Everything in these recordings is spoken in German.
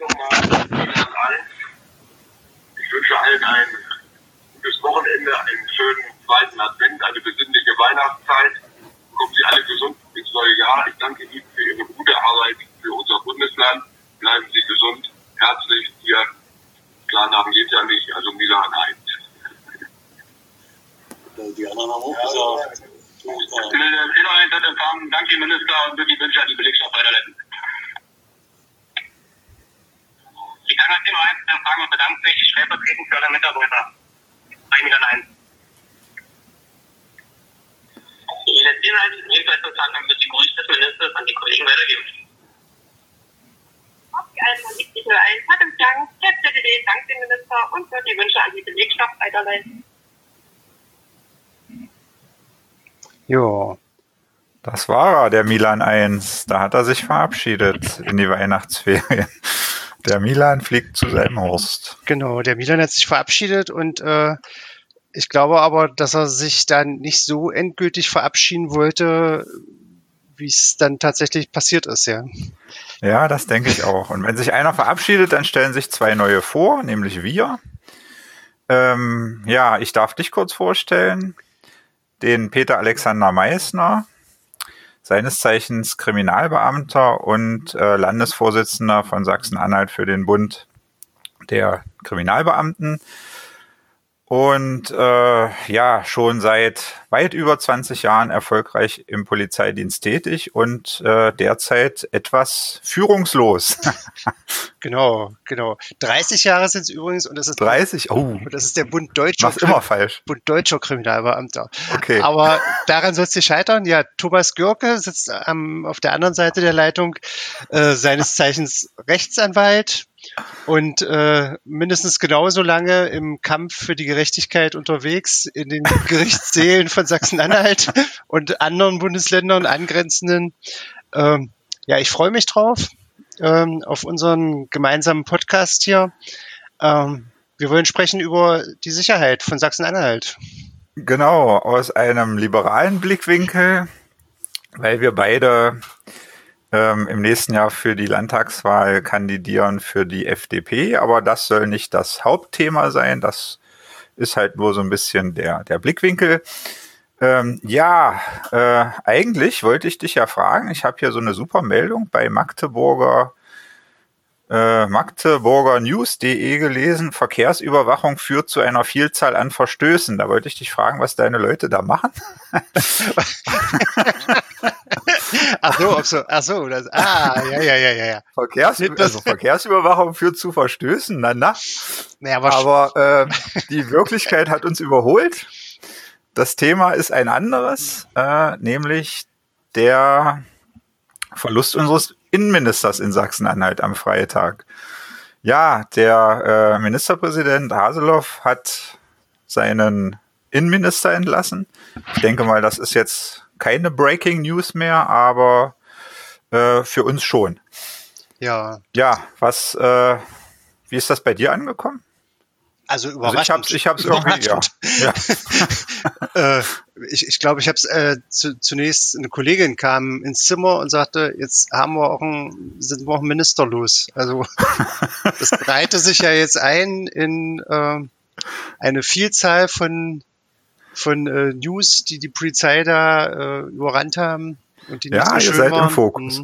Ich wünsche allen ein gutes Wochenende, einen schönen zweiten Advent, eine besinnliche Weihnachtszeit. Kommen Sie alle gesund ins neue Jahr. Ich danke Ihnen für Ihre gute Arbeit für unser Bundesland. Bleiben Sie gesund. Herzlich, Ihr Klarnamen geht ja nicht, also Milan 1. Die anderen haben auch gesagt. Danke, Minister, und würde die Wünsche an die Belegschaft weiterleiten. Die Krankenhaus 1 empfangen und bedankt sich stellvertretend für alle Mitarbeiter. 1 Milan 1. Die letzte Inhalte des Dienstleistungshandlungen wird die Grüße des Ministers an die Kollegen weitergeben. Auf die Alten liegt nur ein Dank, der ZDD dankt dem Minister und wird die Wünsche an die Belegschaft weiterleiten. Jo, das war er, der Milan 1. Da hat er sich verabschiedet in die Weihnachtsferien. Der Milan fliegt zu seinem Horst. Genau, der Milan hat sich verabschiedet und ich glaube aber, dass er sich dann nicht so endgültig verabschieden wollte, wie es dann tatsächlich passiert ist, ja. Ja, das denke ich auch. Und wenn sich einer verabschiedet, dann stellen sich zwei neue vor, nämlich wir. Ja, ich darf dich kurz vorstellen. Den Peter Alexander Meissner, seines Zeichens Kriminalbeamter und Landesvorsitzender von Sachsen-Anhalt für den Bund der Kriminalbeamten. Und ja, schon seit weit über 20 Jahren erfolgreich im Polizeidienst tätig und derzeit etwas führungslos. Genau. 30 Jahre sind es übrigens und das ist 30? Oh. Und das ist der Bund Deutscher. Mach's immer falsch. Bund Deutscher Kriminalbeamter. Okay. Aber daran soll es nicht scheitern. Ja, Thomas Görke sitzt auf der anderen Seite der Leitung, seines Zeichens Rechtsanwalt und mindestens genauso lange im Kampf für die Gerechtigkeit unterwegs in den Gerichtssälen von Sachsen-Anhalt und anderen Bundesländern angrenzenden. Ja, ich freue mich drauf, auf unseren gemeinsamen Podcast hier. Wir wollen sprechen über die Sicherheit von Sachsen-Anhalt. Genau, aus einem liberalen Blickwinkel, weil wir beide im nächsten Jahr für die Landtagswahl kandidieren für die FDP, aber das soll nicht das Hauptthema sein, das ist halt nur so ein bisschen der Blickwinkel. Eigentlich wollte ich dich ja fragen, ich habe hier so eine super Meldung bei Magdeburger News.de gelesen, Verkehrsüberwachung führt zu einer Vielzahl an Verstößen. Da wollte ich dich fragen, was deine Leute da machen. Ja. Verkehrsüberwachung führt zu Verstößen, na. Naja, aber die Wirklichkeit hat uns überholt. Das Thema ist ein anderes, nämlich der Verlust unseres Innenministers in Sachsen-Anhalt am Freitag. Ja, der Ministerpräsident Haseloff hat seinen Innenminister entlassen. Ich denke mal, das ist jetzt keine Breaking News mehr, aber für uns schon. Ja. Ja, wie ist das bei dir angekommen? Also überraschend. Also ich hab's irgendwie, ja. Ich glaube, ich habe es zunächst, eine Kollegin kam ins Zimmer und sagte, jetzt sind wir auch ein Minister los. Also das breite sich ja jetzt ein in eine Vielzahl von News, die Polizei da überrannt haben und die nicht so schön ihr seid waren. im Fokus.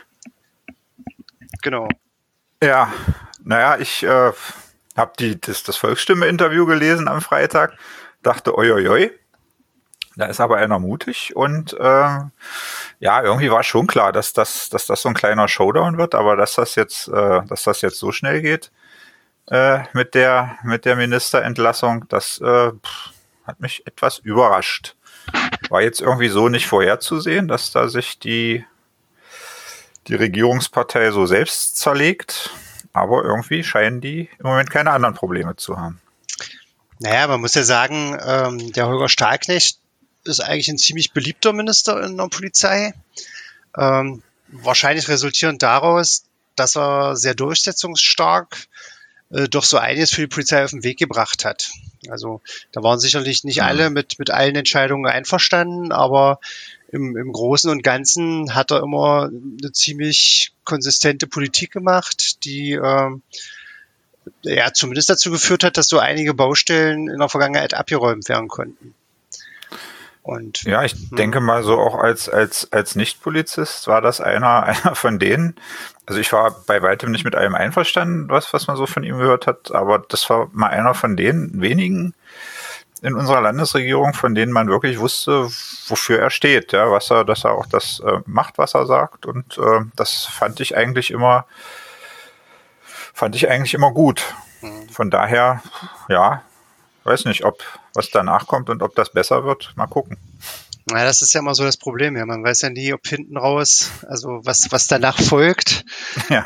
Genau. Ja, naja, ich habe das Volksstimme-Interview gelesen am Freitag, dachte, oi, da ist aber einer mutig und irgendwie war schon klar, dass das so ein kleiner Showdown wird, aber dass das jetzt so schnell geht mit der Ministerentlassung, das hat mich etwas überrascht. War jetzt irgendwie so nicht vorherzusehen, dass da sich die Regierungspartei so selbst zerlegt. Aber irgendwie scheinen die im Moment keine anderen Probleme zu haben. Naja, man muss ja sagen, der Holger Stahlknecht ist eigentlich ein ziemlich beliebter Minister in der Polizei. Wahrscheinlich resultierend daraus, dass er sehr durchsetzungsstark doch so einiges für die Polizei auf den Weg gebracht hat. Also da waren sicherlich nicht alle mit allen Entscheidungen einverstanden, aber im Großen und Ganzen hat er immer eine ziemlich konsistente Politik gemacht, die ja zumindest dazu geführt hat, dass so einige Baustellen in der Vergangenheit abgeräumt werden konnten. Und Ja, ich denke mal so auch als Nicht-Polizist war das einer von denen. Also ich war bei weitem nicht mit allem einverstanden, was man so von ihm gehört hat, aber das war mal einer von den wenigen in unserer Landesregierung, von denen man wirklich wusste, wofür er steht, ja, dass er auch das macht, was er sagt, und das fand ich eigentlich immer gut. Von daher, ja, weiß nicht, ob was danach kommt und ob das besser wird. Mal gucken. Ja, das ist ja immer so das Problem. Ja, man weiß ja nie, ob hinten raus, also was danach folgt. Ja.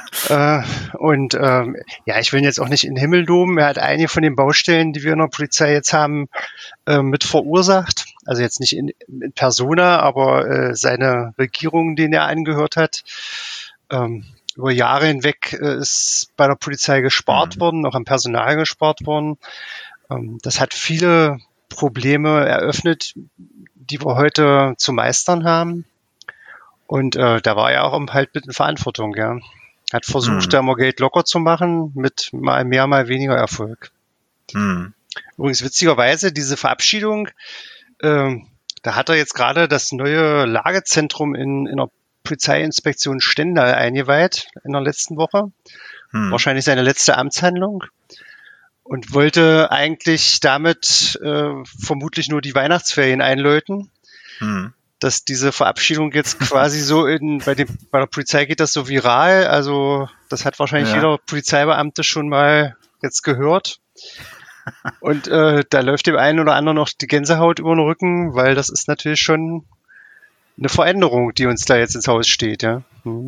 Ja, ich will ihn jetzt auch nicht in den Himmel loben. Er hat einige von den Baustellen, die wir in der Polizei jetzt haben, mit verursacht. Also jetzt nicht in persona, aber seine Regierung, denen er angehört hat. Über Jahre hinweg ist bei der Polizei gespart worden, auch am Personal gespart worden. Das hat viele Probleme eröffnet, die wir heute zu meistern haben. Und da war er auch halt mit in Verantwortung, ja. Hat versucht, da mal Geld locker zu machen, mit mal mehr, mal weniger Erfolg. Übrigens witzigerweise, diese Verabschiedung, da hat er jetzt gerade das neue Lagezentrum in der Polizeiinspektion Stendal eingeweiht in der letzten Woche. Wahrscheinlich seine letzte Amtshandlung. Und wollte eigentlich damit vermutlich nur die Weihnachtsferien einläuten. Dass diese Verabschiedung jetzt quasi so bei der Polizei geht das so viral. Also das hat wahrscheinlich jeder Polizeibeamte schon mal jetzt gehört. Und da läuft dem einen oder anderen noch die Gänsehaut über den Rücken, weil das ist natürlich schon eine Veränderung, die uns da jetzt ins Haus steht. Ja.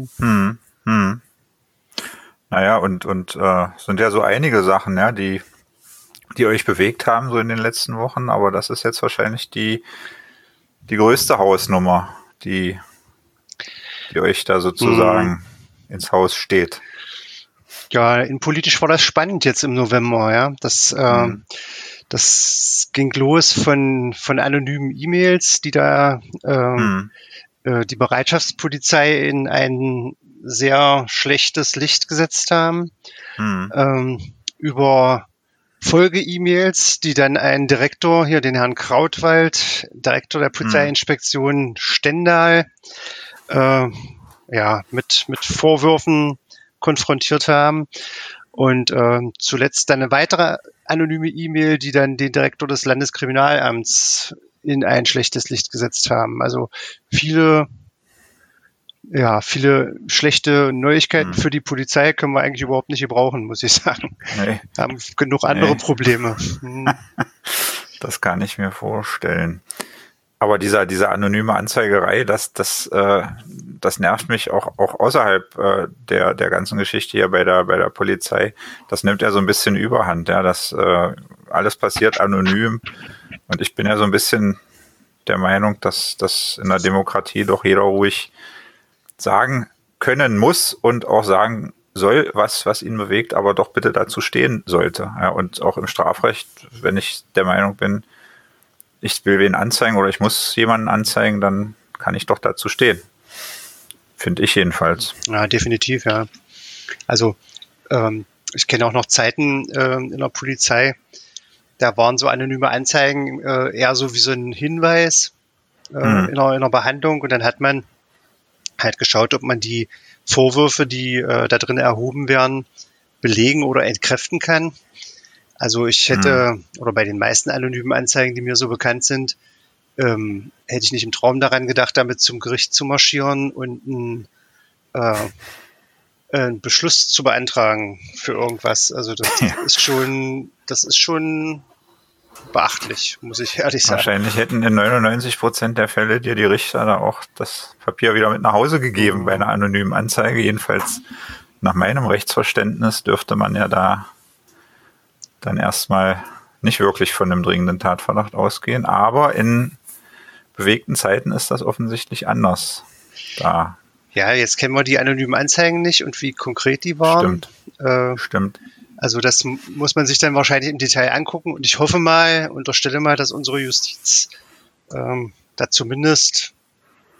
Naja, und sind ja so einige Sachen, ja, die euch bewegt haben, so in den letzten Wochen, aber das ist jetzt wahrscheinlich die größte Hausnummer, die euch da sozusagen ins Haus steht. Ja, innenpolitisch war das spannend jetzt im November, ja. Das ging los von anonymen E-Mails, die da die Bereitschaftspolizei in ein sehr schlechtes Licht gesetzt haben, über Folge-E-Mails, die dann ein Direktor, hier den Herrn Krautwald, Direktor der Polizeiinspektion Stendal, mit Vorwürfen konfrontiert haben. Und zuletzt dann eine weitere anonyme E-Mail, die dann den Direktor des Landeskriminalamts in ein schlechtes Licht gesetzt haben. Also viele schlechte Neuigkeiten für die Polizei können wir eigentlich überhaupt nicht gebrauchen, muss ich sagen. Nee. Wir haben genug andere Probleme. Das kann ich mir vorstellen. Aber diese anonyme Anzeigerei, das nervt mich auch außerhalb der ganzen Geschichte hier bei der Polizei. Das nimmt ja so ein bisschen Überhand, ja, dass alles passiert anonym. Und ich bin ja so ein bisschen der Meinung, dass in der Demokratie doch jeder ruhig sagen können muss und auch sagen soll, was ihn bewegt, aber doch bitte dazu stehen sollte. Ja, und auch im Strafrecht, wenn ich der Meinung bin, ich will wen anzeigen oder ich muss jemanden anzeigen, dann kann ich doch dazu stehen. Finde ich jedenfalls. Ja, definitiv, ja. Also ich kenne auch noch Zeiten in der Polizei, da waren so anonyme Anzeigen eher so wie so ein Hinweis in einer Behandlung, und dann hat man halt geschaut, ob man die Vorwürfe, die da drin erhoben werden, belegen oder entkräften kann. Also ich hätte, oder bei den meisten anonymen Anzeigen, die mir so bekannt sind, hätte ich nicht im Traum daran gedacht, damit zum Gericht zu marschieren und einen Beschluss zu beantragen für irgendwas. Also das ist schon beachtlich, muss ich ehrlich sagen. Wahrscheinlich hätten in 99% der Fälle dir die Richter da auch das Papier wieder mit nach Hause gegeben bei einer anonymen Anzeige. Jedenfalls nach meinem Rechtsverständnis dürfte man ja da dann erstmal nicht wirklich von einem dringenden Tatverdacht ausgehen. Aber in bewegten Zeiten ist das offensichtlich anders. Ja, jetzt kennen wir die anonymen Anzeigen nicht und wie konkret die waren. Stimmt. Also das muss man sich dann wahrscheinlich im Detail angucken, und ich hoffe mal, unterstelle mal, dass unsere Justiz da zumindest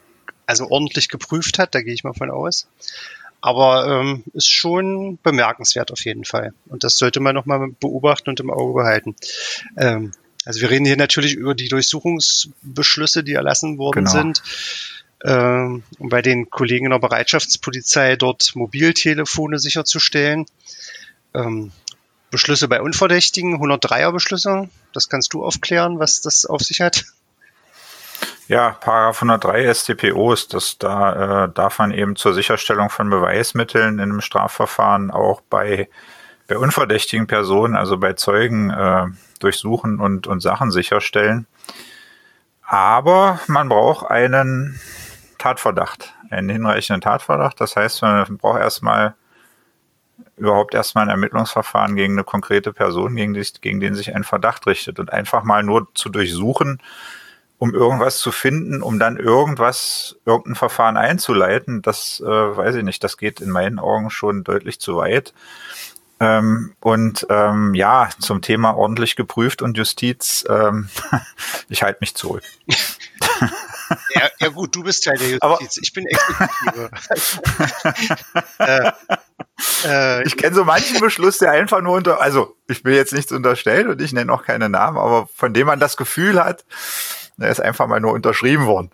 also ordentlich geprüft hat, da gehe ich mal von aus. Aber ist schon bemerkenswert auf jeden Fall. Und das sollte man nochmal beobachten und im Auge behalten. Also wir reden hier natürlich über die Durchsuchungsbeschlüsse, die erlassen worden sind. Um bei den Kollegen in der Bereitschaftspolizei dort Mobiltelefone sicherzustellen. Beschlüsse bei Unverdächtigen, 103er Beschlüsse. Das kannst du aufklären, was das auf sich hat? Ja, Paragraph 103 StPO ist das, da darf man eben zur Sicherstellung von Beweismitteln in einem Strafverfahren auch bei unverdächtigen Personen, also bei Zeugen, durchsuchen und Sachen sicherstellen. Aber man braucht einen Tatverdacht, einen hinreichenden Tatverdacht. Das heißt, man braucht überhaupt erstmal ein Ermittlungsverfahren gegen eine konkrete Person, gegen den sich ein Verdacht richtet. Und einfach mal nur zu durchsuchen, um irgendwas zu finden, um dann irgendein Verfahren einzuleiten, das weiß ich nicht, das geht in meinen Augen schon deutlich zu weit. Ja, zum Thema ordentlich geprüft und Justiz, ich halte mich zurück. Ja gut, du bist Teil der Justiz, aber ich bin Exekutive. Ich kenne so manchen Beschluss, der einfach nur also ich will jetzt nichts unterstellen und ich nenne auch keine Namen, aber von dem man das Gefühl hat, der ist einfach mal nur unterschrieben worden.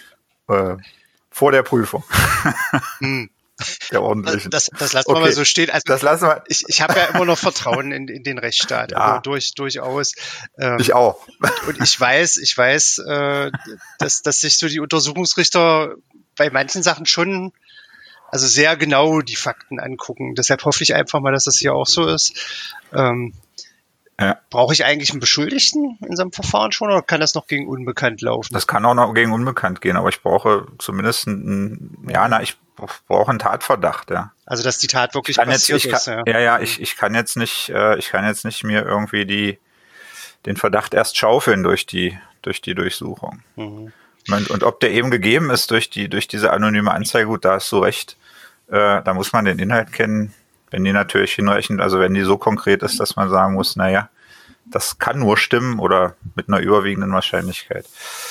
Vor der Prüfung. Der ordentlichen. Das lassen wir mal so stehen. Also das lassen wir. Ich habe ja immer noch Vertrauen in den Rechtsstaat. Ja. Also durchaus. Ich auch. Und ich weiß, dass sich so die Untersuchungsrichter bei manchen Sachen schon also sehr genau die Fakten angucken. Deshalb hoffe ich einfach mal, dass das hier auch so ist. Brauche ich eigentlich einen Beschuldigten in so einem Verfahren schon oder kann das noch gegen Unbekannt laufen? Das kann auch noch gegen Unbekannt gehen, aber ich brauche zumindest ich brauche einen Tatverdacht, ja. Also dass die Tat wirklich passiert ist. Ich kann jetzt nicht mir irgendwie den Verdacht erst schaufeln durch die Durchsuchung. Mhm. Und ob der eben gegeben ist durch diese anonyme Anzeige, gut, da hast du recht, da muss man den Inhalt kennen. Wenn die natürlich hinreichend, also wenn die so konkret ist, dass man sagen muss, naja, das kann nur stimmen oder mit einer überwiegenden Wahrscheinlichkeit,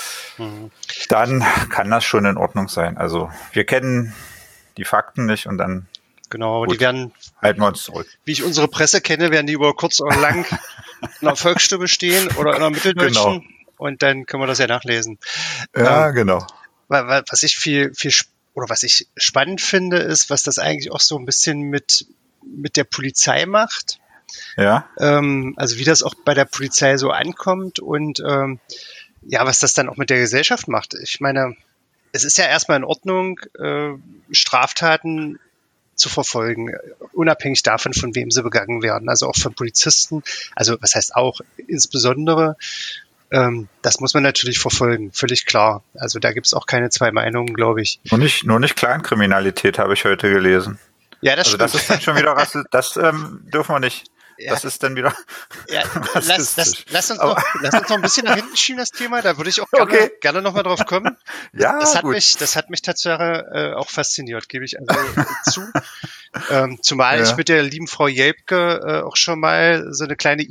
dann kann das schon in Ordnung sein. Also wir kennen die Fakten nicht und dann genau, die werden, halten wir uns zurück. Wie ich unsere Presse kenne, werden die über kurz oder lang in einer Volksstimme stehen oder in einer Mitteldeutschen und dann können wir das ja nachlesen. Ja, genau. Was ich was ich spannend finde, ist, was das eigentlich auch so ein bisschen mit der Polizei macht. Ja. Also wie das auch bei der Polizei so ankommt und was das dann auch mit der Gesellschaft macht. Ich meine, es ist ja erstmal in Ordnung, Straftaten zu verfolgen, unabhängig davon, von wem sie begangen werden. Also auch von Polizisten. Also was heißt auch insbesondere, das muss man natürlich verfolgen, völlig klar. Also da gibt es auch keine zwei Meinungen, glaube ich. Nur nicht Clankriminalität habe ich heute gelesen. Ja, das also stimmt. Das ist dann schon wieder das dürfen wir nicht. Ja. Das ist dann wieder. Ja, lass uns noch ein bisschen nach hinten schieben, das Thema. Da würde ich auch gerne noch mal drauf kommen. Ja, das hat mich tatsächlich auch fasziniert, gebe ich also zu. Zumal ich mit der lieben Frau Jelpke auch schon mal so einen kleinen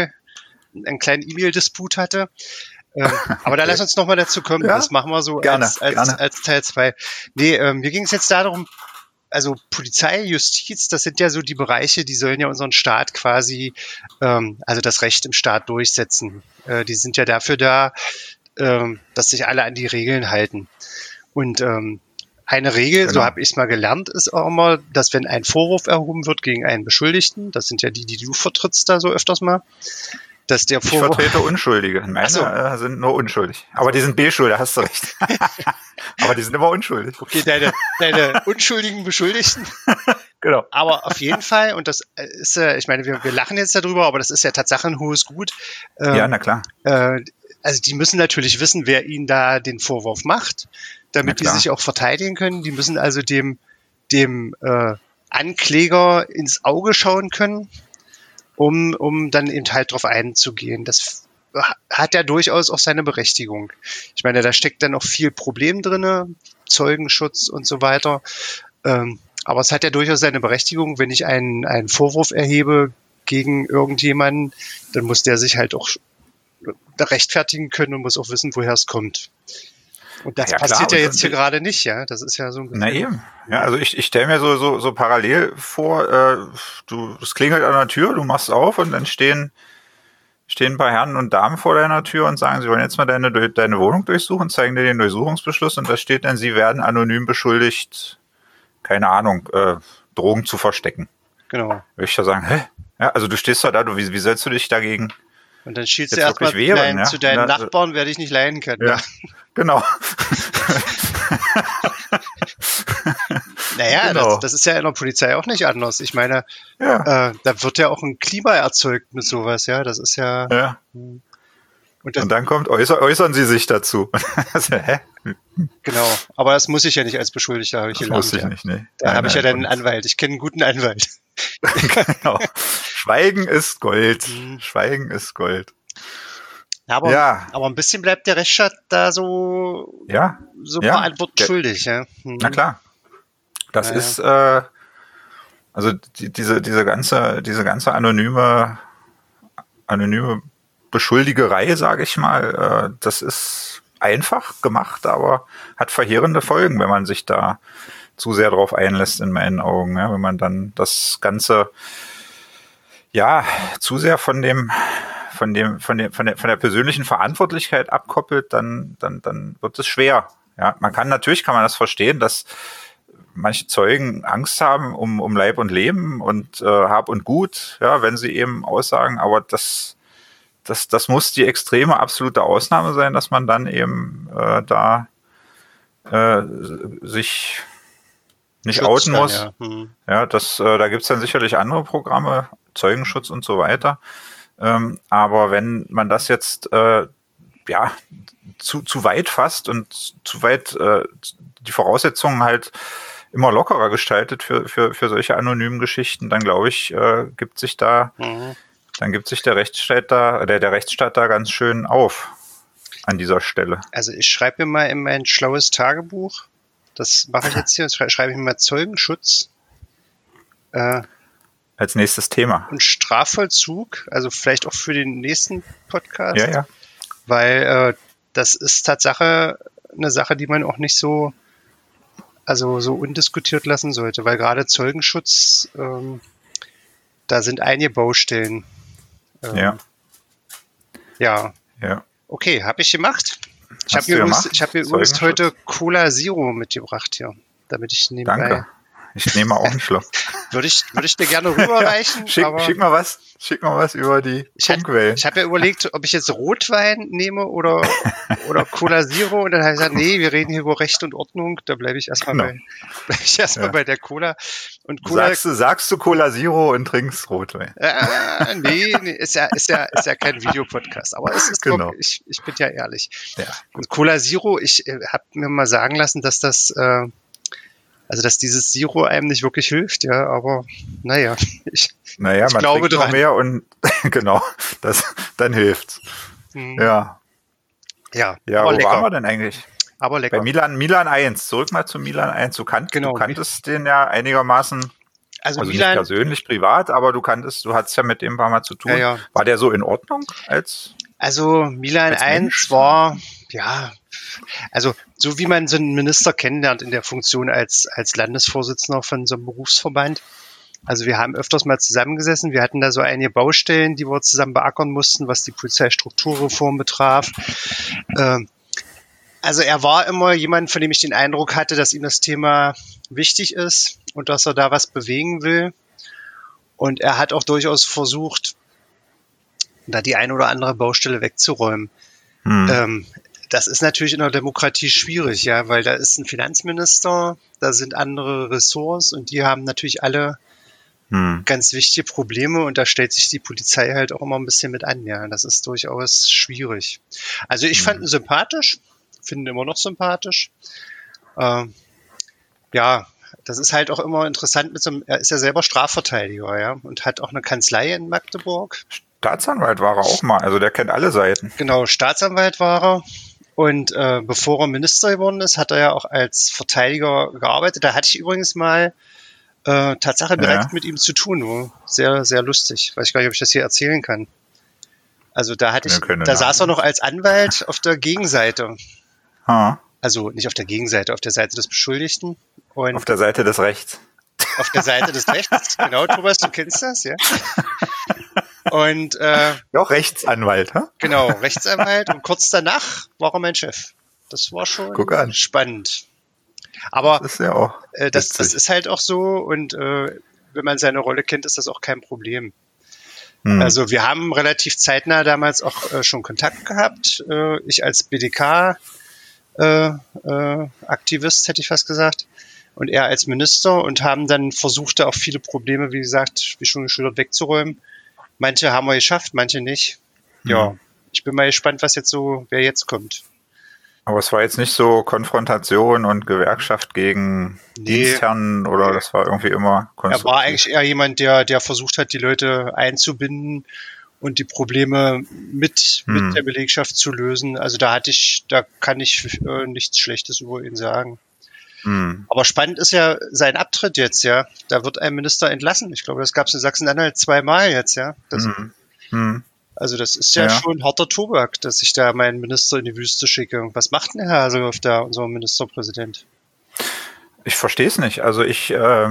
E-Mail-Disput hatte. Aber da lass uns noch mal dazu kommen. Ja? Das machen wir so gerne, als Teil 2. Nee, mir ging es jetzt darum, also Polizei, Justiz, das sind ja so die Bereiche, die sollen ja unseren Staat quasi, also das Recht im Staat durchsetzen. Die sind ja dafür da, dass sich alle an die Regeln halten. Und eine Regel, so habe ich es mal gelernt, ist auch immer, dass wenn ein Vorwurf erhoben wird gegen einen Beschuldigten, das sind ja die du vertrittst da so öfters mal, dass der Vorwurf... Ich vertrete Unschuldige. Meine sind nur unschuldig. Aber die sind B-Schuldig, hast du recht. Aber die sind immer unschuldig. Okay, deine unschuldigen Beschuldigten. Genau. Aber auf jeden Fall, und das ist ich meine, wir lachen jetzt darüber, aber das ist ja tatsächlich ein hohes Gut. Ja, na klar. Also die müssen natürlich wissen, wer ihnen da den Vorwurf macht, damit die sich auch verteidigen können. Die müssen also dem Ankläger ins Auge schauen können, um dann eben halt drauf einzugehen. Das hat ja durchaus auch seine Berechtigung. Ich meine, da steckt dann noch viel Problem drinne, Zeugenschutz und so weiter. Aber es hat ja durchaus seine Berechtigung, wenn ich einen Vorwurf erhebe gegen irgendjemanden, dann muss der sich halt auch rechtfertigen können und muss auch wissen, woher es kommt. Und das Ja, klar, passiert ja und- jetzt hier gerade nicht, ja. Das ist ja so ein bisschen. Na eben. Ja, also ich stelle mir so parallel vor, es klingelt an der Tür, du machst auf und dann stehen ein paar Herren und Damen vor deiner Tür und sagen, sie wollen jetzt mal deine Wohnung durchsuchen, zeigen dir den Durchsuchungsbeschluss und da steht dann, sie werden anonym beschuldigt, keine Ahnung, Drogen zu verstecken. Genau. Würde ich da sagen, hä? Ja, also du stehst da, wie sollst du dich dagegen? Und dann schielst du Jetzt erstmal wirklich wehren, ja? zu deinen Na, Nachbarn, werde ich nicht leiden können. Ja, genau. Naja, Genau. das ist ja in der Polizei auch nicht anders. Ich meine, Ja, da wird ja auch ein Klima erzeugt mit sowas, ja. Das ist ja. ja. Und das, Und dann kommt, äußern sie sich dazu. Also, hä? genau. Aber das muss ich ja nicht als Beschuldigter, habe ich Das gelernt. wusste ich ja. nicht, nee. Da habe ich ja dann und- einen Anwalt. Ich kenne einen guten Anwalt. Genau. Schweigen ist Gold. Mhm. Schweigen ist Gold. Aber, Ja. aber ein bisschen bleibt der Rechtsstaat da so Ja, ein Ja. paar Antworten Der- schuldig, ja. Mhm. na klar. Das Ja, ja. ist, also diese ganze anonyme Beschuldigerei, sage ich mal, das ist einfach gemacht, aber hat verheerende Folgen, wenn man sich da zu sehr drauf einlässt, in meinen Augen. Ja, wenn man dann das Ganze ja zu sehr von der persönlichen Verantwortlichkeit abkoppelt, dann wird es schwer. Ja, natürlich kann man das verstehen, dass manche Zeugen Angst haben um Leib und Leben und Hab und Gut, ja, wenn sie eben aussagen, aber das muss die extreme, absolute Ausnahme sein, dass man dann eben sich nicht Schutz outen dann, muss. ja. Mhm. Ja, da gibt's dann sicherlich andere Programme, Zeugenschutz und so weiter. Aber wenn man das jetzt zu weit fasst und zu weit die Voraussetzungen halt immer lockerer gestaltet für solche anonymen Geschichten, dann glaube ich, gibt sich der Rechtsstaat da ganz schön auf an dieser Stelle. Also ich schreibe mir mal in mein schlaues Tagebuch, das mache ich jetzt hier, schreibe ich mir mal Zeugenschutz Als nächstes Thema. und Strafvollzug, also vielleicht auch für den nächsten Podcast, Ja. weil das ist Tatsache eine Sache, die man auch nicht so undiskutiert lassen sollte, weil gerade Zeugenschutz, da sind einige Baustellen. Ja. Ja, Ja. okay, habe ich gemacht. Ich Hast habe mir du übrigens, gemacht? ich hab mir übrigens Zeugenschutz? heute Cola Zero mitgebracht hier, damit ich nebenbei. Danke. Ich nehme auch einen Schluck. Würde ich dir gerne rüberreichen, Schick aber mal was über die Funkwellen. ich habe ja überlegt, ob ich jetzt Rotwein nehme oder Cola Zero und dann habe ich gesagt, nee, wir reden hier über Recht und Ordnung, da bleibe ich erstmal Genau. bei der Cola. Und Cola, Sagst du Cola Zero und trinkst Rotwein? nee, ist ja kein Videopodcast, aber es ist Genau. wirklich, ich bin ja ehrlich. Ja. Und Cola Zero, ich habe mir mal sagen lassen, dass dass dieses Zero einem nicht wirklich hilft, ja, aber naja, Naja, Ich man glaube trinkt noch dran. mehr und genau, dann hilft's. Ja. ja, Ja, aber wo waren wir lecker, denn eigentlich? aber lecker. Bei Milan 1. Zurück mal zu Milan 1. Du Genau. kanntest den ja einigermaßen, Also also nicht Milan, persönlich, privat, aber du hattest ja mit dem ein paar Mal zu tun. Ja, ja. War der so in Ordnung als also Milan Als 1 Mensch? war, ja, also so wie man so einen Minister kennenlernt in der Funktion als Landesvorsitzender von so einem Berufsverband. Also wir haben öfters mal zusammengesessen, wir hatten da so einige Baustellen, die wir zusammen beackern mussten, was die Polizeistrukturreform betraf. Also er war immer jemand, von dem ich den Eindruck hatte, dass ihm das Thema wichtig ist und dass er da was bewegen will. Und er hat auch durchaus versucht, da die eine oder andere Baustelle wegzuräumen. Das ist natürlich in der Demokratie schwierig, ja, weil da ist ein Finanzminister, da sind andere Ressorts und die haben natürlich alle ganz wichtige Probleme und da stellt sich die Polizei halt auch immer ein bisschen mit an, ja. Das ist durchaus schwierig. Also ich fand ihn sympathisch, finde ihn immer noch sympathisch. Ja, das ist halt auch immer interessant er ist ja selber Strafverteidiger, ja, und hat auch eine Kanzlei in Magdeburg. Staatsanwalt war er auch mal, also der kennt alle Seiten. Genau, Staatsanwalt war er. Und bevor er Minister geworden ist, hat er ja auch als Verteidiger gearbeitet. Da hatte ich übrigens mal Tatsache direkt mit ihm zu tun. Wo sehr, sehr lustig. Weiß ich gar nicht, ob ich das hier erzählen kann. Also da saß er noch als Anwalt auf der Gegenseite. Also nicht auf der Gegenseite, auf der Seite des Beschuldigten. Und Auf der Seite des Rechts. auf der Seite des Rechts, genau, Thomas, du kennst das, ja. Und Ja, auch Rechtsanwalt, hä? genau, Rechtsanwalt. Und kurz danach war er mein Chef. Das war schon Guck an. spannend. Aber Das ist ja auch das witzig. ist halt auch so. Und wenn man seine Rolle kennt, ist das auch kein Problem. Hm. Also wir haben relativ zeitnah damals auch schon Kontakt gehabt. Ich als BDK Aktivist, hätte ich fast gesagt, und er als Minister, und haben dann versucht, da auch viele Probleme, wie gesagt, wie schon geschildert, wegzuräumen. Manche haben wir geschafft, manche nicht. Ja, ich bin mal gespannt, wer jetzt kommt. Aber es war jetzt nicht so Konfrontation und Gewerkschaft gegen Dienstherren oder das war irgendwie immer Er konstruktiv. war eigentlich eher jemand, der versucht hat, die Leute einzubinden und die Probleme mit der Belegschaft zu lösen. Also da kann ich nichts Schlechtes über ihn sagen. Aber spannend ist ja sein Abtritt jetzt, ja. Da wird ein Minister entlassen. Ich glaube, das gab es in Sachsen-Anhalt 2-mal jetzt, ja. Also das ist ja schon harter Tobak, dass ich da meinen Minister in die Wüste schicke. Was macht denn Herr Haseloff da, unser Ministerpräsident? Ich verstehe es nicht. Also ich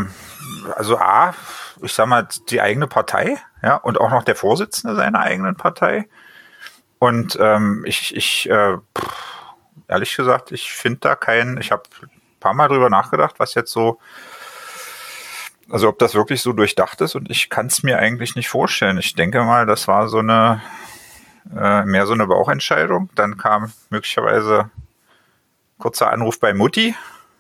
sag mal, die eigene Partei, ja, und auch noch der Vorsitzende seiner eigenen Partei. Und ehrlich gesagt, ich finde da ich habe ein paar Mal drüber nachgedacht, was jetzt so, also ob das wirklich so durchdacht ist, und ich kann es mir eigentlich nicht vorstellen. Ich denke mal, das war so mehr so eine Bauchentscheidung. Dann kam möglicherweise kurzer Anruf bei Mutti.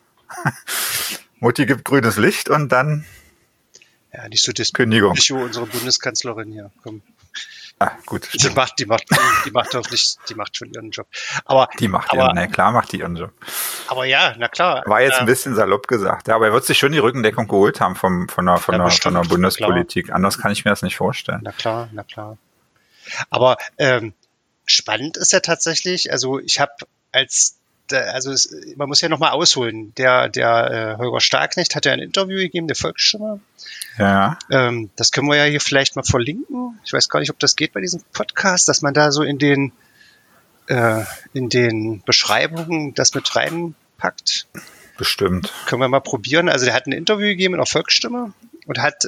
Mutti gibt grünes Licht und dann nicht so das Kündigung. Nicht unsere Bundeskanzlerin hier. Komm. Ah, gut, Die macht schon ihren Job. Aber klar macht die ihren Job. Aber ja, na klar. War jetzt ein bisschen salopp gesagt. Ja, aber er wird sich schon die Rückendeckung geholt haben von der Bundespolitik. Klar. Anders kann ich mir das nicht vorstellen. Na klar. Aber spannend ist ja tatsächlich, also ich habe man muss ja nochmal ausholen. Der Holger Starknecht hat ja ein Interview gegeben, der Volksstimme. Ja. Das können wir ja hier vielleicht mal verlinken. Ich weiß gar nicht, ob das geht bei diesem Podcast, dass man da so in den Beschreibungen das mit reinpackt. Bestimmt. Können wir mal probieren. Also der hat ein Interview gegeben in der Volksstimme und hat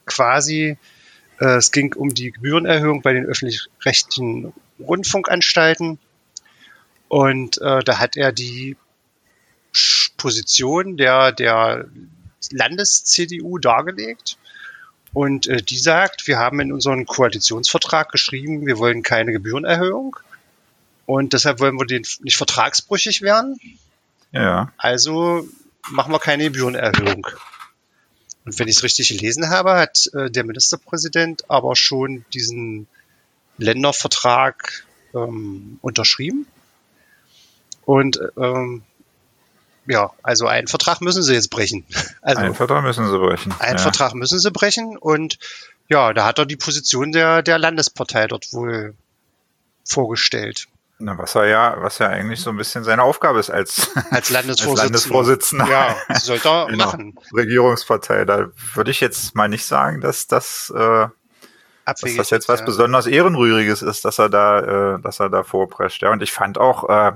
es ging um die Gebührenerhöhung bei den öffentlich-rechtlichen Rundfunkanstalten. Und da hat er die Position der Landes-CDU dargelegt. Und die sagt, wir haben in unseren Koalitionsvertrag geschrieben, wir wollen keine Gebührenerhöhung. Und deshalb wollen wir nicht vertragsbrüchig werden. Ja. Also machen wir keine Gebührenerhöhung. Und wenn ich es richtig gelesen habe, hat der Ministerpräsident aber schon diesen Ländervertrag unterschrieben. Und also einen Vertrag müssen sie jetzt brechen. Also, einen Vertrag müssen sie brechen. Vertrag müssen sie brechen. Und ja, da hat er die Position der Landespartei dort wohl vorgestellt. Na, was ja eigentlich so ein bisschen seine Aufgabe ist als Landesvorsitzender. Ja, das sollte er machen. Regierungspartei. Da würde ich jetzt mal nicht sagen, dass das jetzt was besonders Ehrenrühriges ist, dass er da vorprescht. Ja, und ich fand auch,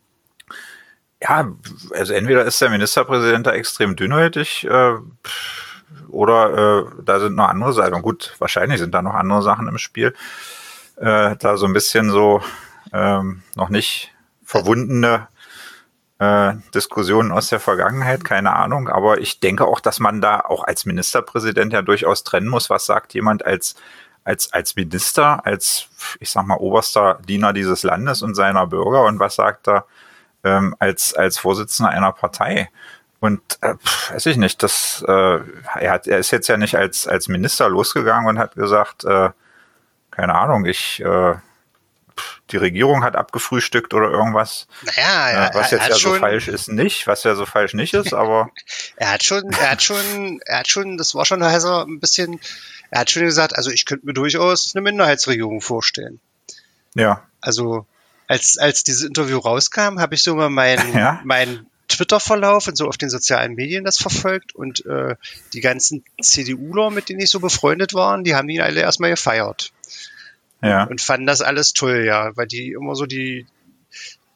also entweder ist der Ministerpräsident da extrem dünnhäutig, oder da sind noch andere Seiten. Und gut, wahrscheinlich sind da noch andere Sachen im Spiel. Da so ein bisschen so noch nicht verwundene Diskussionen aus der Vergangenheit, keine Ahnung. Aber ich denke auch, dass man da auch als Ministerpräsident ja durchaus trennen muss, was sagt jemand als Minister, als, ich sag mal, oberster Diener dieses Landes und seiner Bürger, und was sagt er als Vorsitzender einer Partei. Und weiß ich nicht, er ist jetzt ja nicht als Minister losgegangen und hat gesagt, keine Ahnung, die Regierung hat abgefrühstückt oder irgendwas. Naja, was jetzt ja so falsch ist nicht ist, aber er hat schon, das war schon ein bisschen, er hat schon gesagt, also ich könnte mir durchaus eine Minderheitsregierung vorstellen. Ja. Also als dieses Interview rauskam, habe ich so mal meinen Twitter-Verlauf und so auf den sozialen Medien das verfolgt, und die ganzen CDUler, mit denen ich so befreundet war, die haben ihn alle erstmal gefeiert. Ja. Und fanden das alles toll, ja, weil die immer so die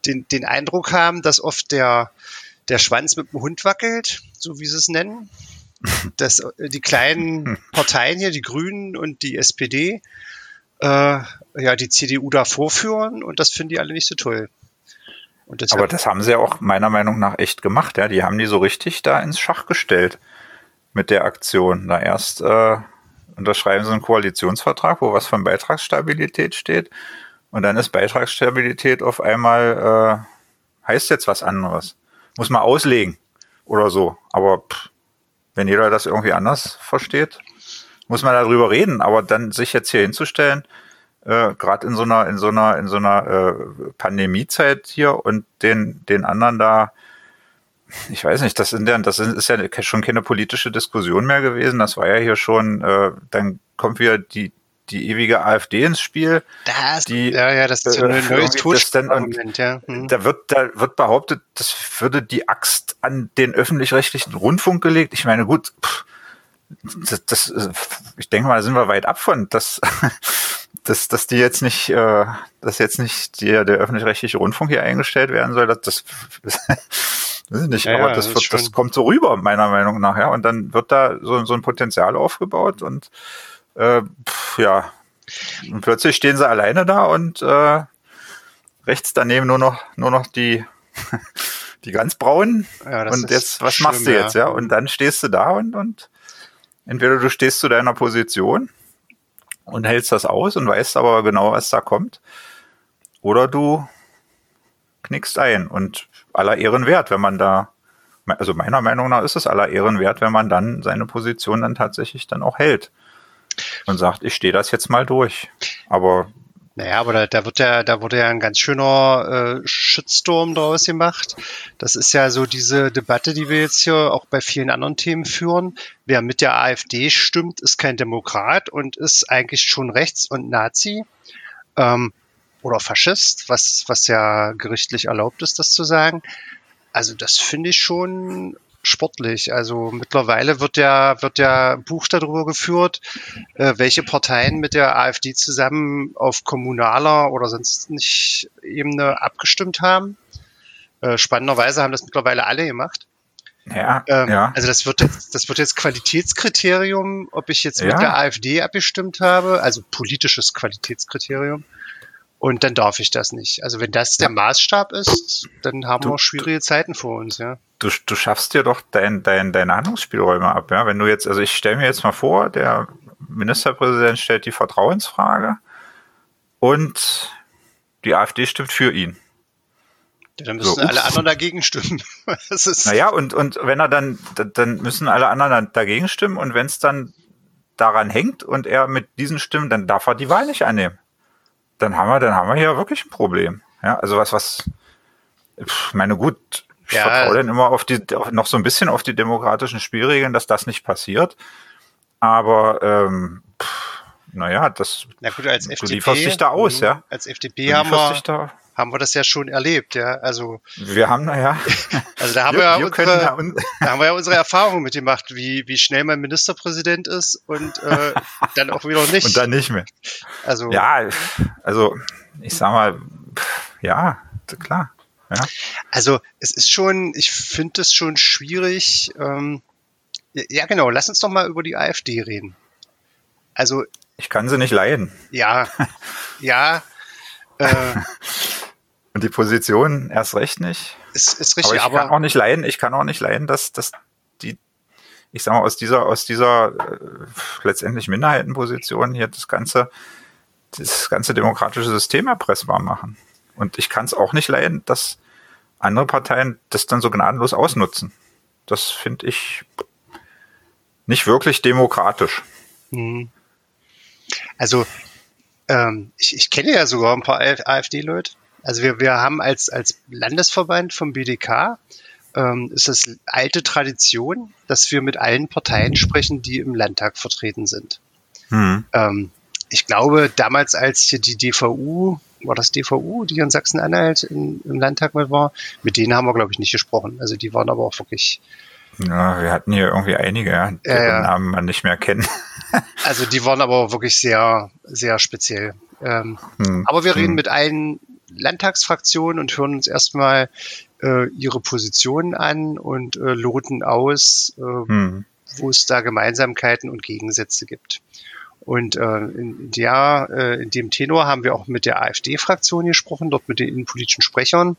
den Eindruck haben, dass oft der Schwanz mit dem Hund wackelt, so wie sie es nennen. Dass die kleinen Parteien hier, die Grünen und die SPD, die CDU da vorführen und das finden die alle nicht so toll. Und Aber das haben sie auch meiner Meinung nach echt gemacht. Ja, die haben die so richtig da ins Schach gestellt mit der Aktion. Da erst unterschreiben sie einen Koalitionsvertrag, wo was von Beitragsstabilität steht. Und dann ist Beitragsstabilität auf einmal, heißt jetzt was anderes. Muss man auslegen oder so. Aber wenn jeder das irgendwie anders versteht, muss man darüber reden. Aber dann sich jetzt hier hinzustellen, gerade in so einer Pandemiezeit hier und den anderen da, ich weiß nicht, ist ja schon keine politische Diskussion mehr gewesen. Das war ja hier schon, dann kommt wieder die ewige AfD ins Spiel. Das ist so ein neues Totschlagargument, ja. Da wird behauptet, das würde die Axt an den öffentlich-rechtlichen Rundfunk gelegt. Ich meine, gut, ich denke mal, da sind wir weit ab von, dass die jetzt nicht, der öffentlich-rechtliche Rundfunk hier eingestellt werden soll. Das weiß ich nicht, aber das kommt so rüber, meiner Meinung nach, ja. Und dann wird da so ein Potenzial aufgebaut und und plötzlich stehen sie alleine da und rechts daneben nur noch die ganz Braunen. Ja, und jetzt, was machst du jetzt, ja? Und dann stehst du da und entweder du stehst zu deiner Position und hältst das aus und weißt aber genau, was da kommt, oder du knickst ein. Und aller Ehren wert, wenn man da, also meiner Meinung nach ist es aller Ehren wert, wenn man dann seine Position dann tatsächlich dann auch hält und sagt, ich stehe das jetzt mal durch. Aber da wurde ja ein ganz schöner Shitstorm draus gemacht. Das ist ja so diese Debatte, die wir jetzt hier auch bei vielen anderen Themen führen. Wer mit der AfD stimmt, ist kein Demokrat und ist eigentlich schon rechts und Nazi oder Faschist, was ja gerichtlich erlaubt ist, das zu sagen. Also das finde ich schon sportlich. Also mittlerweile wird ja Buch darüber geführt, welche Parteien mit der AfD zusammen auf kommunaler oder sonst nicht Ebene abgestimmt haben. Spannenderweise haben das mittlerweile alle gemacht. Ja. Also das wird jetzt Qualitätskriterium, ob ich jetzt mit der AfD abgestimmt habe, also politisches Qualitätskriterium. Und dann darf ich das nicht. Also wenn das der Maßstab ist, dann haben wir schwierige Zeiten vor uns, ja. Du schaffst dir doch deine Handlungsspielräume ab, ja. Wenn du jetzt, also ich stelle mir jetzt mal vor, der Ministerpräsident stellt die Vertrauensfrage und die AfD stimmt für ihn. Ja, dann müssen alle anderen dagegen stimmen. Und wenn er dann müssen alle anderen dagegen stimmen und wenn es dann daran hängt und er mit diesen Stimmen, dann darf er die Wahl nicht annehmen. Dann haben wir hier wirklich ein Problem. Ja, also meine gut, ich vertraue dann immer noch so ein bisschen auf die demokratischen Spielregeln, dass das nicht passiert. Aber als FDP, du lieferst dich da aus, ja. Als FDP haben wir das ja schon erlebt, ja. Also wir haben also da haben wir ja unsere Erfahrungen mitgemacht, wie schnell man Ministerpräsident ist und dann auch wieder nicht. Und dann nicht mehr. Also ich sag mal, klar. Ja. Also es ist schon, ich finde es schon schwierig. Ja, genau. Lass uns doch mal über die AfD reden. Also ich kann sie nicht leiden. Ja. Und die Position erst recht nicht. Ist richtig. Aber ich kann auch nicht leiden, dass die, ich sag mal, aus dieser letztendlich Minderheitenposition hier das ganze demokratische System erpressbar machen. Und ich kann es auch nicht leiden, dass andere Parteien das dann so gnadenlos ausnutzen. Das finde ich nicht wirklich demokratisch. Also ich kenne ja sogar ein paar AfD-Leute. Also wir haben als Landesverband vom BDK ist es alte Tradition, dass wir mit allen Parteien sprechen, die im Landtag vertreten sind. Ich glaube, damals, als hier die DVU, war das DVU, die in Sachsen-Anhalt im Landtag mit war, mit denen haben wir, glaube ich, nicht gesprochen. Also die waren aber auch wirklich... Ja, wir hatten hier irgendwie einige, deren Namen man nicht mehr kennt. Also die waren aber wirklich sehr, sehr speziell. Aber wir reden mit allen Landtagsfraktion und hören uns erstmal ihre Positionen an und loten aus, wo es da Gemeinsamkeiten und Gegensätze gibt. Und in dem Tenor haben wir auch mit der AfD-Fraktion gesprochen, dort mit den innenpolitischen Sprechern.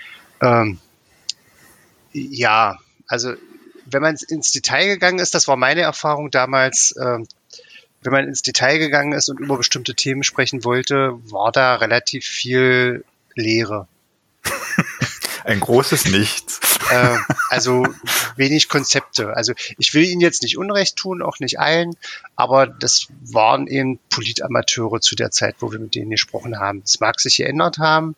Ja, also wenn man ins Detail gegangen ist, das war meine Erfahrung damals, wenn man ins Detail gegangen ist und über bestimmte Themen sprechen wollte, war da relativ viel Leere. Ein großes Nichts. Also wenig Konzepte. Also ich will Ihnen jetzt nicht Unrecht tun, auch nicht allen, aber das waren eben Politamateure zu der Zeit, wo wir mit denen gesprochen haben. Es mag sich geändert haben,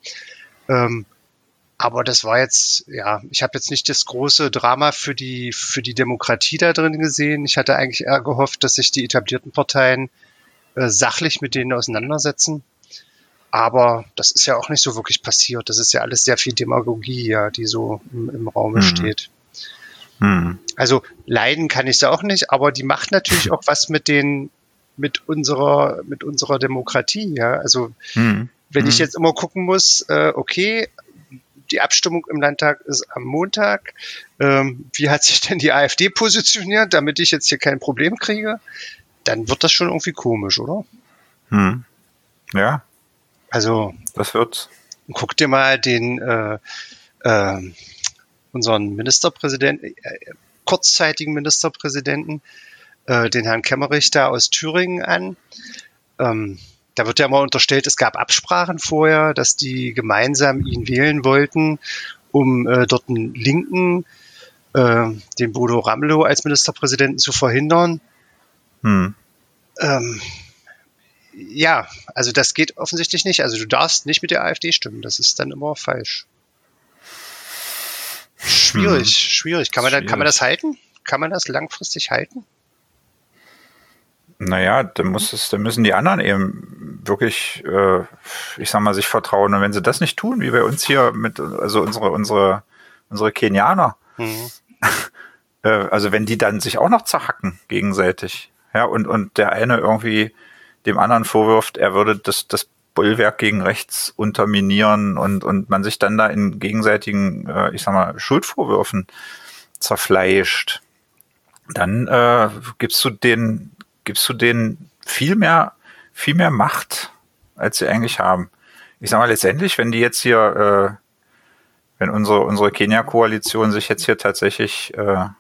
aber das war jetzt, ja, ich habe jetzt nicht das große Drama für die Demokratie da drin gesehen. Ich hatte eigentlich eher gehofft, dass sich die etablierten Parteien sachlich mit denen auseinandersetzen. Aber das ist ja auch nicht so wirklich passiert. Das ist ja alles sehr viel Demagogie, ja, die so im Raum steht. Also leiden kann ich sie auch nicht, aber die macht natürlich auch was mit unserer Demokratie, ja. Also wenn ich jetzt immer gucken muss, okay, die Abstimmung im Landtag ist am Montag. Wie hat sich denn die AfD positioniert, damit ich jetzt hier kein Problem kriege? Dann wird das schon irgendwie komisch, oder? Ja. Also, das wird's. Guck dir mal unseren Ministerpräsidenten, kurzzeitigen Ministerpräsidenten, den Herrn Kemmerich da aus Thüringen an. Da wird ja immer unterstellt, es gab Absprachen vorher, dass die gemeinsam ihn wählen wollten, um dort einen Linken, den Bodo Ramelow als Ministerpräsidenten zu verhindern. Ja, also das geht offensichtlich nicht. Also du darfst nicht mit der AfD stimmen. Das ist dann immer falsch. Schwierig. Kann man das halten? Kann man das langfristig halten? Naja, dann müssen die anderen eben wirklich, ich sag mal, sich vertrauen. Und wenn sie das nicht tun, wie bei uns hier also unsere Kenianer, also wenn die dann sich auch noch zerhacken gegenseitig, ja, und der eine irgendwie dem anderen vorwirft, er würde das Bollwerk gegen rechts unterminieren und man sich dann da in gegenseitigen, ich sag mal, Schuldvorwürfen zerfleischt, dann gibst du denen viel mehr Macht, als sie eigentlich haben. Ich sag mal, letztendlich, wenn die jetzt hier, wenn unsere Kenia-Koalition sich jetzt hier tatsächlich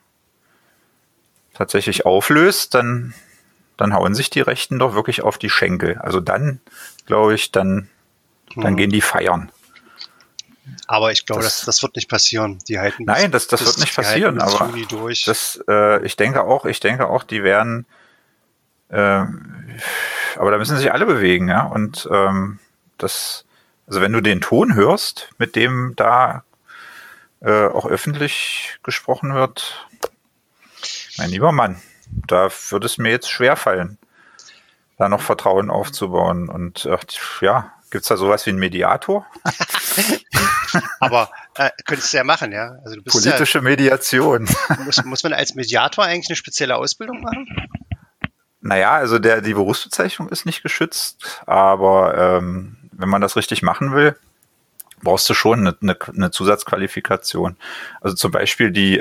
auflöst, dann hauen sich die Rechten doch wirklich auf die Schenkel. Also dann, glaube ich, dann gehen die feiern. Aber ich glaube, das wird nicht passieren. Die halten Nein, das wird nicht passieren. Aber durch. Ich denke auch, die werden. Aber da müssen sich alle bewegen, ja. Und also wenn du den Ton hörst, mit dem da auch öffentlich gesprochen wird, mein lieber Mann, da würde es mir jetzt schwerfallen, da noch Vertrauen aufzubauen. Und ja, gibt's da sowas wie einen Mediator? Aber könntest du ja machen, ja. Also du bist politische Mediation. Muss man als Mediator eigentlich eine spezielle Ausbildung machen? Naja, also die Berufsbezeichnung ist nicht geschützt, aber wenn man das richtig machen will, brauchst du schon eine Zusatzqualifikation. Also zum Beispiel die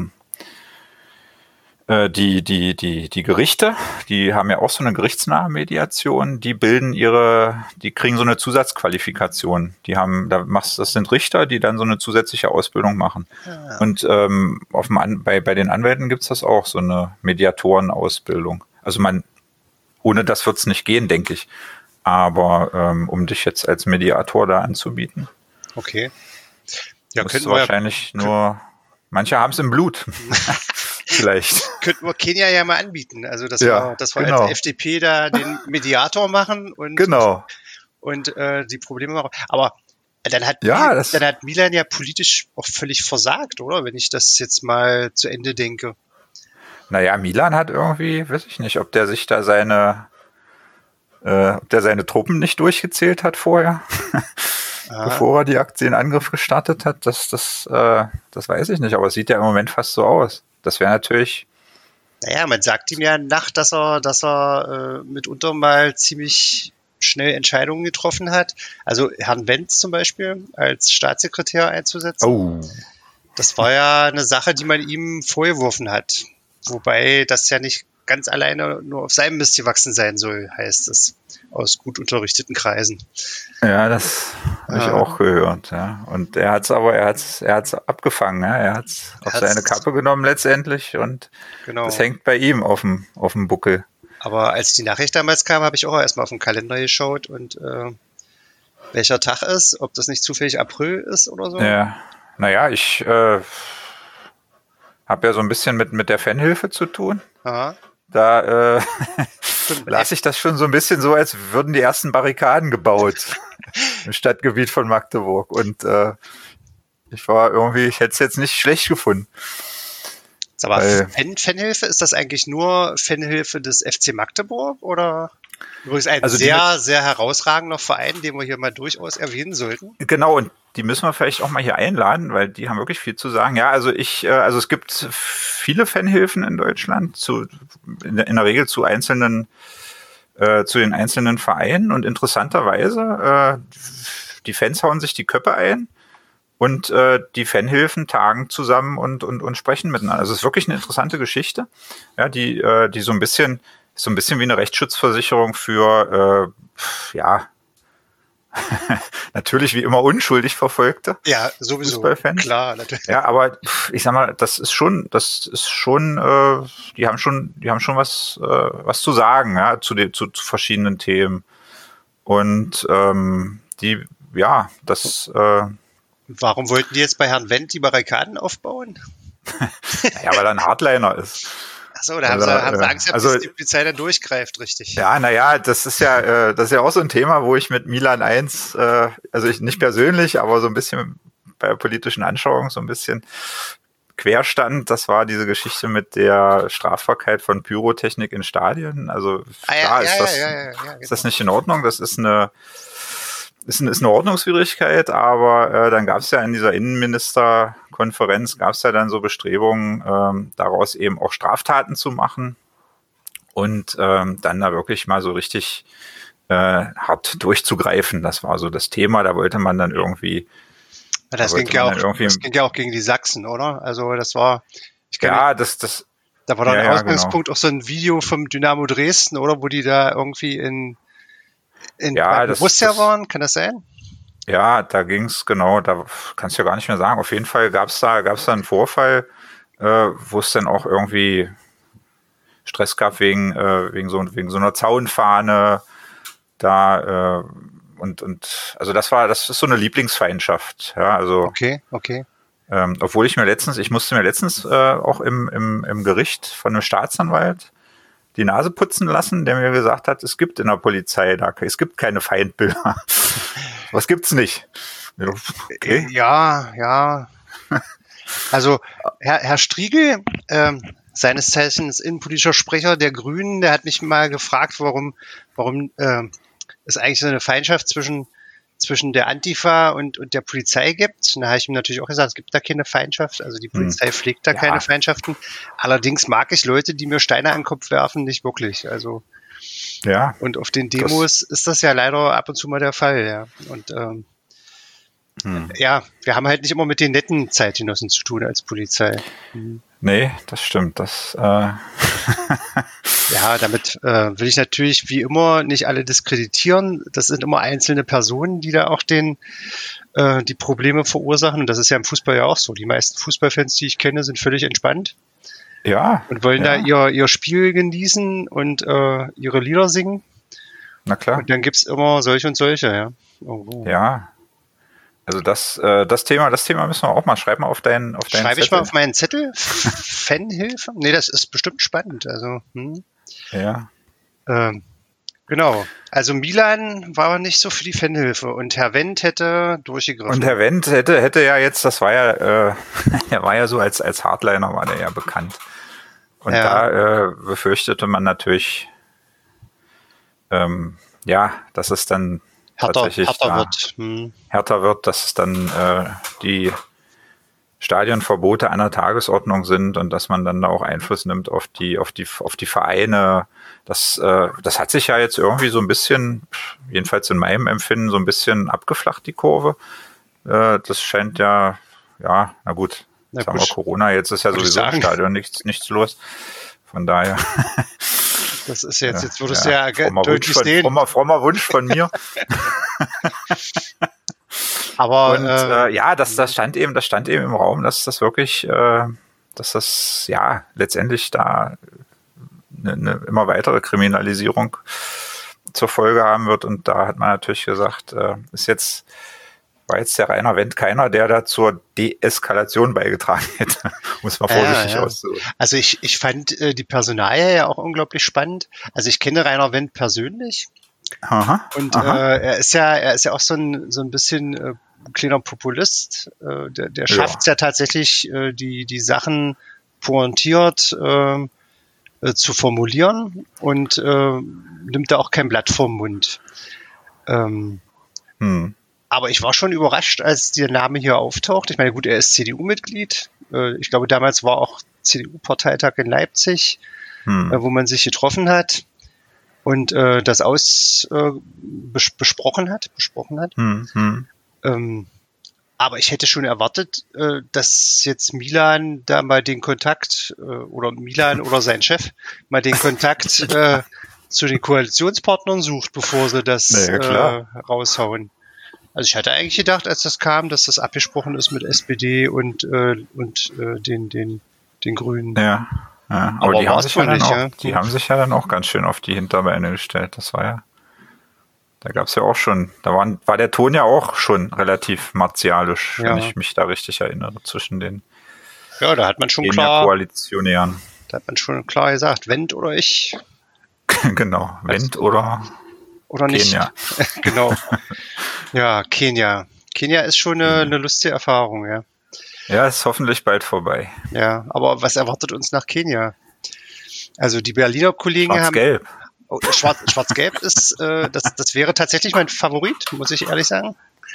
Gerichte, die haben ja auch so eine gerichtsnahe Mediation, die kriegen so eine Zusatzqualifikation. Das sind Richter, die dann so eine zusätzliche Ausbildung machen. Ja. Und bei den Anwälten gibt's das auch, so eine Mediatorenausbildung. Also ohne das wird's nicht gehen, denke ich. Aber um dich jetzt als Mediator da anzubieten. Okay. Ja, könnten wir wahrscheinlich nur, manche haben es im Blut. Vielleicht. Könnten wir Kenia ja mal anbieten. Also, dass wir genau. als FDP da den Mediator machen und die Probleme machen. Aber dann hat Milan ja politisch auch völlig versagt, oder? Wenn ich das jetzt mal zu Ende denke. Naja, Milan hat irgendwie, weiß ich nicht, ob der sich da seine Truppen nicht durchgezählt hat vorher, bevor er den Angriff gestartet hat. Das weiß ich nicht, aber es sieht ja im Moment fast so aus. Das wäre natürlich. Naja, man sagt ihm ja nach, dass er mitunter mal ziemlich schnell Entscheidungen getroffen hat. Also Herrn Wendt zum Beispiel als Staatssekretär einzusetzen. Oh. Das war ja eine Sache, die man ihm vorgeworfen hat. Wobei das ja nicht ganz alleine nur auf seinem Mist gewachsen sein soll, heißt es aus gut unterrichteten Kreisen. Ja, das habe ich auch gehört. Ja. Und er hat's abgefangen. Ja. Er hat's auf seine Kappe genommen letztendlich und das hängt bei ihm auf dem Buckel. Aber als die Nachricht damals kam, habe ich auch erstmal auf den Kalender geschaut und welcher Tag ist, ob das nicht zufällig April ist oder so. Ja, naja, ich habe ja so ein bisschen mit der Fanhilfe zu tun. Aha. Da las ich das schon so ein bisschen so, als würden die ersten Barrikaden gebaut im Stadtgebiet von Magdeburg. Und ich hätte es jetzt nicht schlecht gefunden. Aber Fanhilfe, ist das eigentlich nur Fanhilfe des FC Magdeburg oder übrigens ein sehr, sehr herausragender Verein, den wir hier mal durchaus erwähnen sollten? Genau, und die müssen wir vielleicht auch mal hier einladen, weil die haben wirklich viel zu sagen. Ja, also es gibt viele Fanhilfen in Deutschland, in der Regel zu den einzelnen Vereinen und interessanterweise, die Fans hauen sich die Köpfe ein und die Fanhilfen tagen zusammen und sprechen miteinander. Also es ist wirklich eine interessante Geschichte, ja, die so ein bisschen wie eine Rechtsschutzversicherung für natürlich wie immer unschuldig Verfolgte. Ja, sowieso. Fußballfans. Klar, natürlich. Ja, aber ich sag mal, die haben schon was zu sagen, ja, zu verschiedenen Themen. Und Warum wollten die jetzt bei Herrn Wendt die Barrikaden aufbauen? Ja, weil er ein Hardliner ist. Achso, da haben sie Angst, dass die Polizei dann durchgreift, richtig. Ja, naja, das ist ja auch so ein Thema, wo ich mit Milan 1, also ich nicht persönlich, aber so ein bisschen bei der politischen Anschauung so ein bisschen querstand. Das war diese Geschichte mit der Strafbarkeit von Pyrotechnik in Stadien. Also ist das nicht in Ordnung? Das ist eine Ordnungswidrigkeit, aber dann gab es ja in dieser Innenministerkonferenz dann so Bestrebungen, daraus eben auch Straftaten zu machen und dann da wirklich mal so richtig hart durchzugreifen. Das war so das Thema, da wollte man dann irgendwie... Das ging ja auch gegen die Sachsen, oder? Also das war... Da war dann Ausgangspunkt auch so ein Video vom Dynamo Dresden, oder? Wo die da irgendwie in Borussia waren, kann das sein? Ja, da ging's genau, da kannst du ja gar nicht mehr sagen. Auf jeden Fall gab's da einen Vorfall, wo es dann auch irgendwie Stress gab wegen so einer Zaunfahne da und also das ist so eine Lieblingsfeindschaft. Ja, also okay. Obwohl ich musste mir letztens auch im Gericht von einem Staatsanwalt die Nase putzen lassen, der mir gesagt hat, es gibt in der Polizei es gibt keine Feindbilder. Was gibt's nicht? Okay. Ja. Also Herr Striegel, seines Zeichens innenpolitischer Sprecher der Grünen, der hat mich mal gefragt, warum es eigentlich so eine Feindschaft zwischen der Antifa und der Polizei gibt. Und da habe ich ihm natürlich auch gesagt, es gibt da keine Feindschaft. Also die Polizei pflegt da keine Feindschaften. Allerdings mag ich Leute, die mir Steine an den Kopf werfen, nicht wirklich. Also und auf den Demos ist das ja leider ab und zu mal der Fall. Ja. Und wir haben halt nicht immer mit den netten Zeitgenossen zu tun als Polizei. Nee, das stimmt. Ja, damit will ich natürlich wie immer nicht alle diskreditieren. Das sind immer einzelne Personen, die da auch die Probleme verursachen. Und das ist ja im Fußball ja auch so. Die meisten Fußballfans, die ich kenne, sind völlig entspannt. Ja. Und wollen da ihr Spiel genießen und ihre Lieder singen. Na klar. Und dann gibt's immer solche und solche, ja. Irgendwo. Ja. Also das Thema müssen wir auch mal. Schreib mal auf deinen Zettel. Schreibe ich mal auf meinen Zettel? Fanhilfe? Nee, das ist bestimmt spannend. Also, Ja. Genau. Also Milan war nicht so für die Fanhilfe und Herr Wendt hätte durchgegriffen. Und Herr Wendt hätte ja jetzt, das war ja, er war ja so als Hardliner war der ja bekannt. Und da befürchtete man natürlich, dass es dann tatsächlich härter wird, dass es dann die Stadionverbote an der Tagesordnung sind und dass man dann da auch Einfluss nimmt auf die Vereine. Das hat sich ja jetzt irgendwie so ein bisschen, jedenfalls in meinem Empfinden, so ein bisschen abgeflacht, die Kurve. Das scheint ja, na gut, jetzt haben wir Corona, jetzt ist ja sowieso im Stadion nichts los. Von daher. Das ist jetzt würdest du ja deutlich sehen. Frommer Wunsch von mir. Aber und das stand eben im Raum, dass das wirklich, dass das ja letztendlich da eine immer weitere Kriminalisierung zur Folge haben wird. Und da hat man natürlich gesagt, war jetzt der Rainer Wendt keiner, der da zur Deeskalation beigetragen hätte, muss man vorsichtig auszudrücken. Also ich fand die Personalie ja auch unglaublich spannend. Also ich kenne Rainer Wendt persönlich. Er ist ja auch so ein bisschen kleiner Populist. Der schafft es ja tatsächlich, die Sachen pointiert zu formulieren und nimmt da auch kein Blatt vom Mund. Aber ich war schon überrascht, als der Name hier auftaucht. Ich meine, gut, er ist CDU-Mitglied. Ich glaube, damals war auch CDU-Parteitag in Leipzig, wo man sich getroffen hat und das besprochen hat. Aber ich hätte schon erwartet, dass jetzt Milan da mal den Kontakt, oder Milan oder sein Chef, mal den Kontakt zu den Koalitionspartnern sucht, bevor sie das raushauen. Also ich hatte eigentlich gedacht, als das kam, dass das abgesprochen ist mit SPD und den Grünen. Ja. Aber die haben sich ja dann auch ganz schön auf die Hinterbeine gestellt. Das war ja, da gab es ja auch schon, war der Ton ja auch schon relativ martialisch, wenn ich mich da richtig erinnere, zwischen den da hat man schon Koalitionären. Da hat man schon klar gesagt, Wendt oder ich. Genau, Wendt oder nicht. Kenia. Genau. Ja, Kenia. Kenia ist schon eine lustige Erfahrung, ja. Ja, ist hoffentlich bald vorbei. Ja, aber was erwartet uns nach Kenia? Also die Berliner Kollegen Schwarz-Gelb. Schwarz-Gelb ist, das wäre tatsächlich mein Favorit, muss ich ehrlich sagen.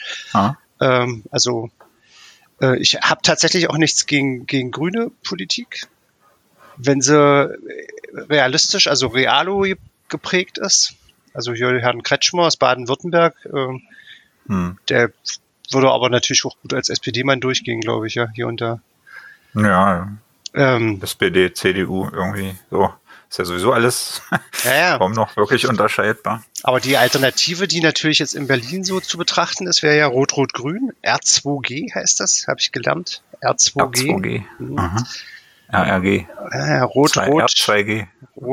Ich habe tatsächlich auch nichts gegen grüne Politik. Wenn sie realistisch, also realo geprägt ist. Also hier Herrn Kretschmer aus Baden-Württemberg, der würde aber natürlich auch gut als SPD-Mann durchgehen, glaube ich, ja, hier und da. Ja, SPD, CDU irgendwie so. Ist ja sowieso alles kaum noch wirklich unterscheidbar. Aber die Alternative, die natürlich jetzt in Berlin so zu betrachten ist, wäre ja Rot-Rot-Grün. R2G heißt das, habe ich gelernt. R2G. RRG. Rot-Rot-Grün.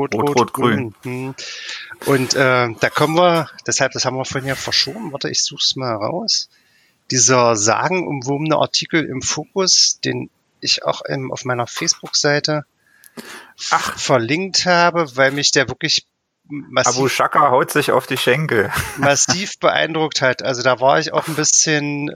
Und da kommen wir, deshalb, das haben wir vorhin ja verschoben. Warte, ich suche es mal raus. Dieser sagenumwobene Artikel im Fokus, den ich auch auf meiner Facebook-Seite verlinkt habe, weil mich der wirklich Abu Shaka haut sich auf die Schenkel. Massiv beeindruckt hat. Also da war ich auch ein bisschen,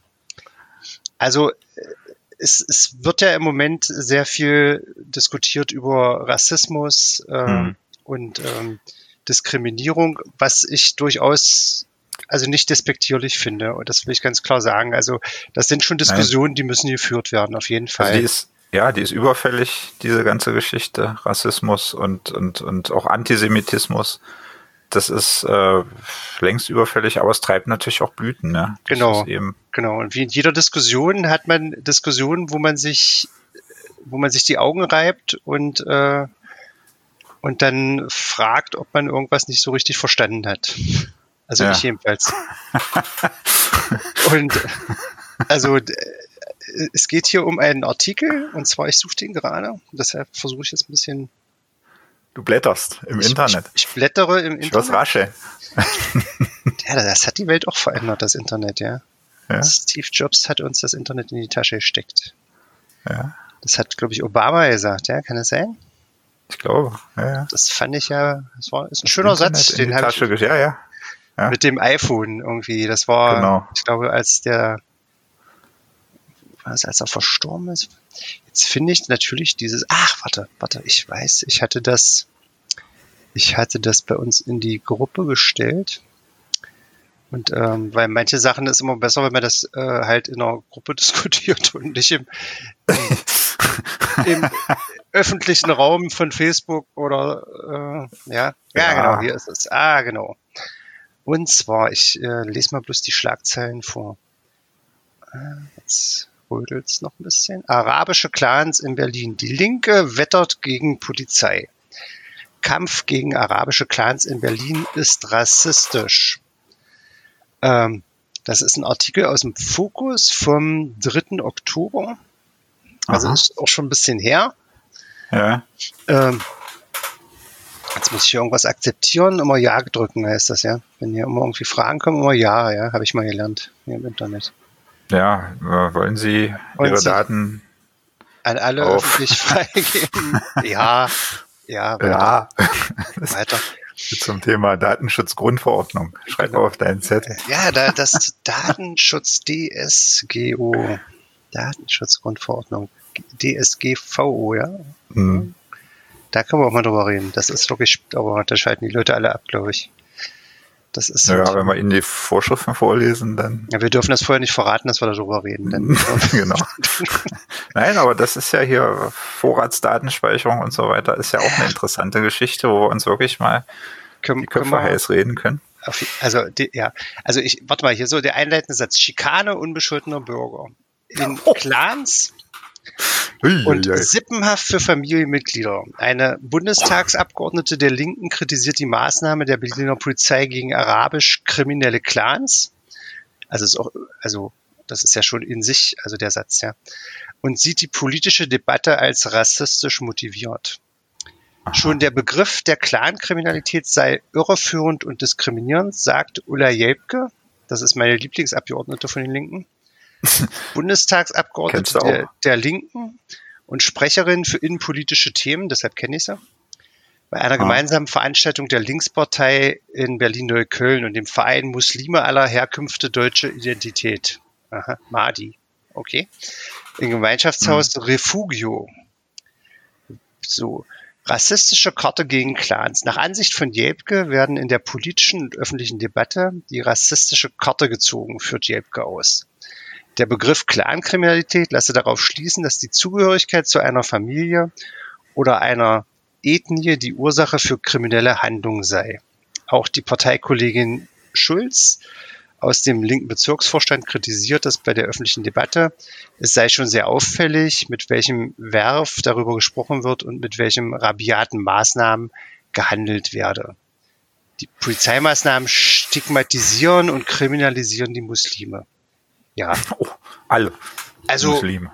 es wird ja im Moment sehr viel diskutiert über Rassismus und Diskriminierung, was ich durchaus nicht despektierlich finde. Und das will ich ganz klar sagen. Also das sind schon Diskussionen, die müssen geführt werden, auf jeden Fall. Also die ist überfällig, diese ganze Geschichte. Rassismus und auch Antisemitismus. Das ist längst überfällig, aber es treibt natürlich auch Blüten. Ne? Genau. Und wie in jeder Diskussion hat man Diskussionen, wo man sich die Augen reibt und dann fragt, ob man irgendwas nicht so richtig verstanden hat. Also ich jedenfalls. Und es geht hier um einen Artikel, und zwar, ich suche den gerade, deshalb versuche ich jetzt ein bisschen. Du blätterst im Internet. Ich blättere im Internet. Ich was rasche. Ja, das hat die Welt auch verändert, das Internet, ja. Steve Jobs hat uns das Internet in die Tasche gesteckt. Ja. Das hat, glaube ich, Obama gesagt, ja, kann das sein? Ich glaube, ja. Das fand ich ist ein schöner Satz, den habe ich. Ja. Mit dem iPhone irgendwie, das war, ich glaube, als er verstorben ist. Jetzt finde ich natürlich dieses, warte, ich weiß, ich hatte das bei uns in die Gruppe gestellt. Und weil manche Sachen ist immer besser, wenn man das halt in einer Gruppe diskutiert und nicht im öffentlichen Raum von Facebook oder ja, genau, hier ist es. Genau. Und zwar, ich lese mal bloß die Schlagzeilen vor. Jetzt rödelt's noch ein bisschen. Arabische Clans in Berlin. Die Linke wettert gegen Polizei. Kampf gegen arabische Clans in Berlin ist rassistisch. Das ist ein Artikel aus dem Fokus vom 3. Oktober. Also ist auch schon ein bisschen her. Ja. Jetzt muss ich hier irgendwas akzeptieren, immer Ja drücken heißt das, ja. Wenn hier immer irgendwie Fragen kommen, immer Ja, habe ich mal gelernt hier im Internet. Ja, wollen Sie Ihre Daten an alle öffentlich freigeben? Ja, weiter. Zum Thema Datenschutzgrundverordnung. Schreib auf deinen Zettel. Ja, das Datenschutz DSGO. Datenschutzgrundverordnung. DSGVO, ja. Hm. Da können wir auch mal drüber reden. Das ist wirklich, aber da schalten die Leute alle ab, glaube ich. Das ist ja, wenn wir Ihnen die Vorschriften vorlesen, dann... Ja, wir dürfen das vorher nicht verraten, dass wir darüber reden. Dann genau. Nein, aber das ist ja hier Vorratsdatenspeicherung und so weiter, ist ja auch eine interessante Geschichte, wo wir uns wirklich mal die Köpfe heiß reden können. Also warte mal, hier so der einleitende Satz. Schikane unbescholtener Bürger. In Clans und Sippenhaft für Familienmitglieder. Eine Bundestagsabgeordnete der Linken kritisiert die Maßnahme der Berliner Polizei gegen arabisch-kriminelle Clans. Also das ist ja schon in sich, also der Satz, ja. Und sieht die politische Debatte als rassistisch motiviert. Schon der Begriff der Clankriminalität sei irreführend und diskriminierend, sagt Ulla Jelpke. Das ist meine Lieblingsabgeordnete von den Linken. Bundestagsabgeordnete der Linken und Sprecherin für innenpolitische Themen, deshalb kenne ich sie, bei einer gemeinsamen Veranstaltung der Linkspartei in Berlin-Neukölln und dem Verein Muslime aller Herkünfte Deutsche Identität. Mahdi. Okay. Im Gemeinschaftshaus Refugio. So. Rassistische Karte gegen Clans. Nach Ansicht von Jelpke werden in der politischen und öffentlichen Debatte die rassistische Karte gezogen, führt Jelpke aus. Der Begriff Clankriminalität lasse darauf schließen, dass die Zugehörigkeit zu einer Familie oder einer Ethnie die Ursache für kriminelle Handlungen sei. Auch die Parteikollegin Schulz aus dem linken Bezirksvorstand kritisiert das bei der öffentlichen Debatte. Es sei schon sehr auffällig, mit welchem Verf darüber gesprochen wird und mit welchem rabiaten Maßnahmen gehandelt werde. Die Polizeimaßnahmen stigmatisieren und kriminalisieren die Muslime. Ja. Alle also, Muslime.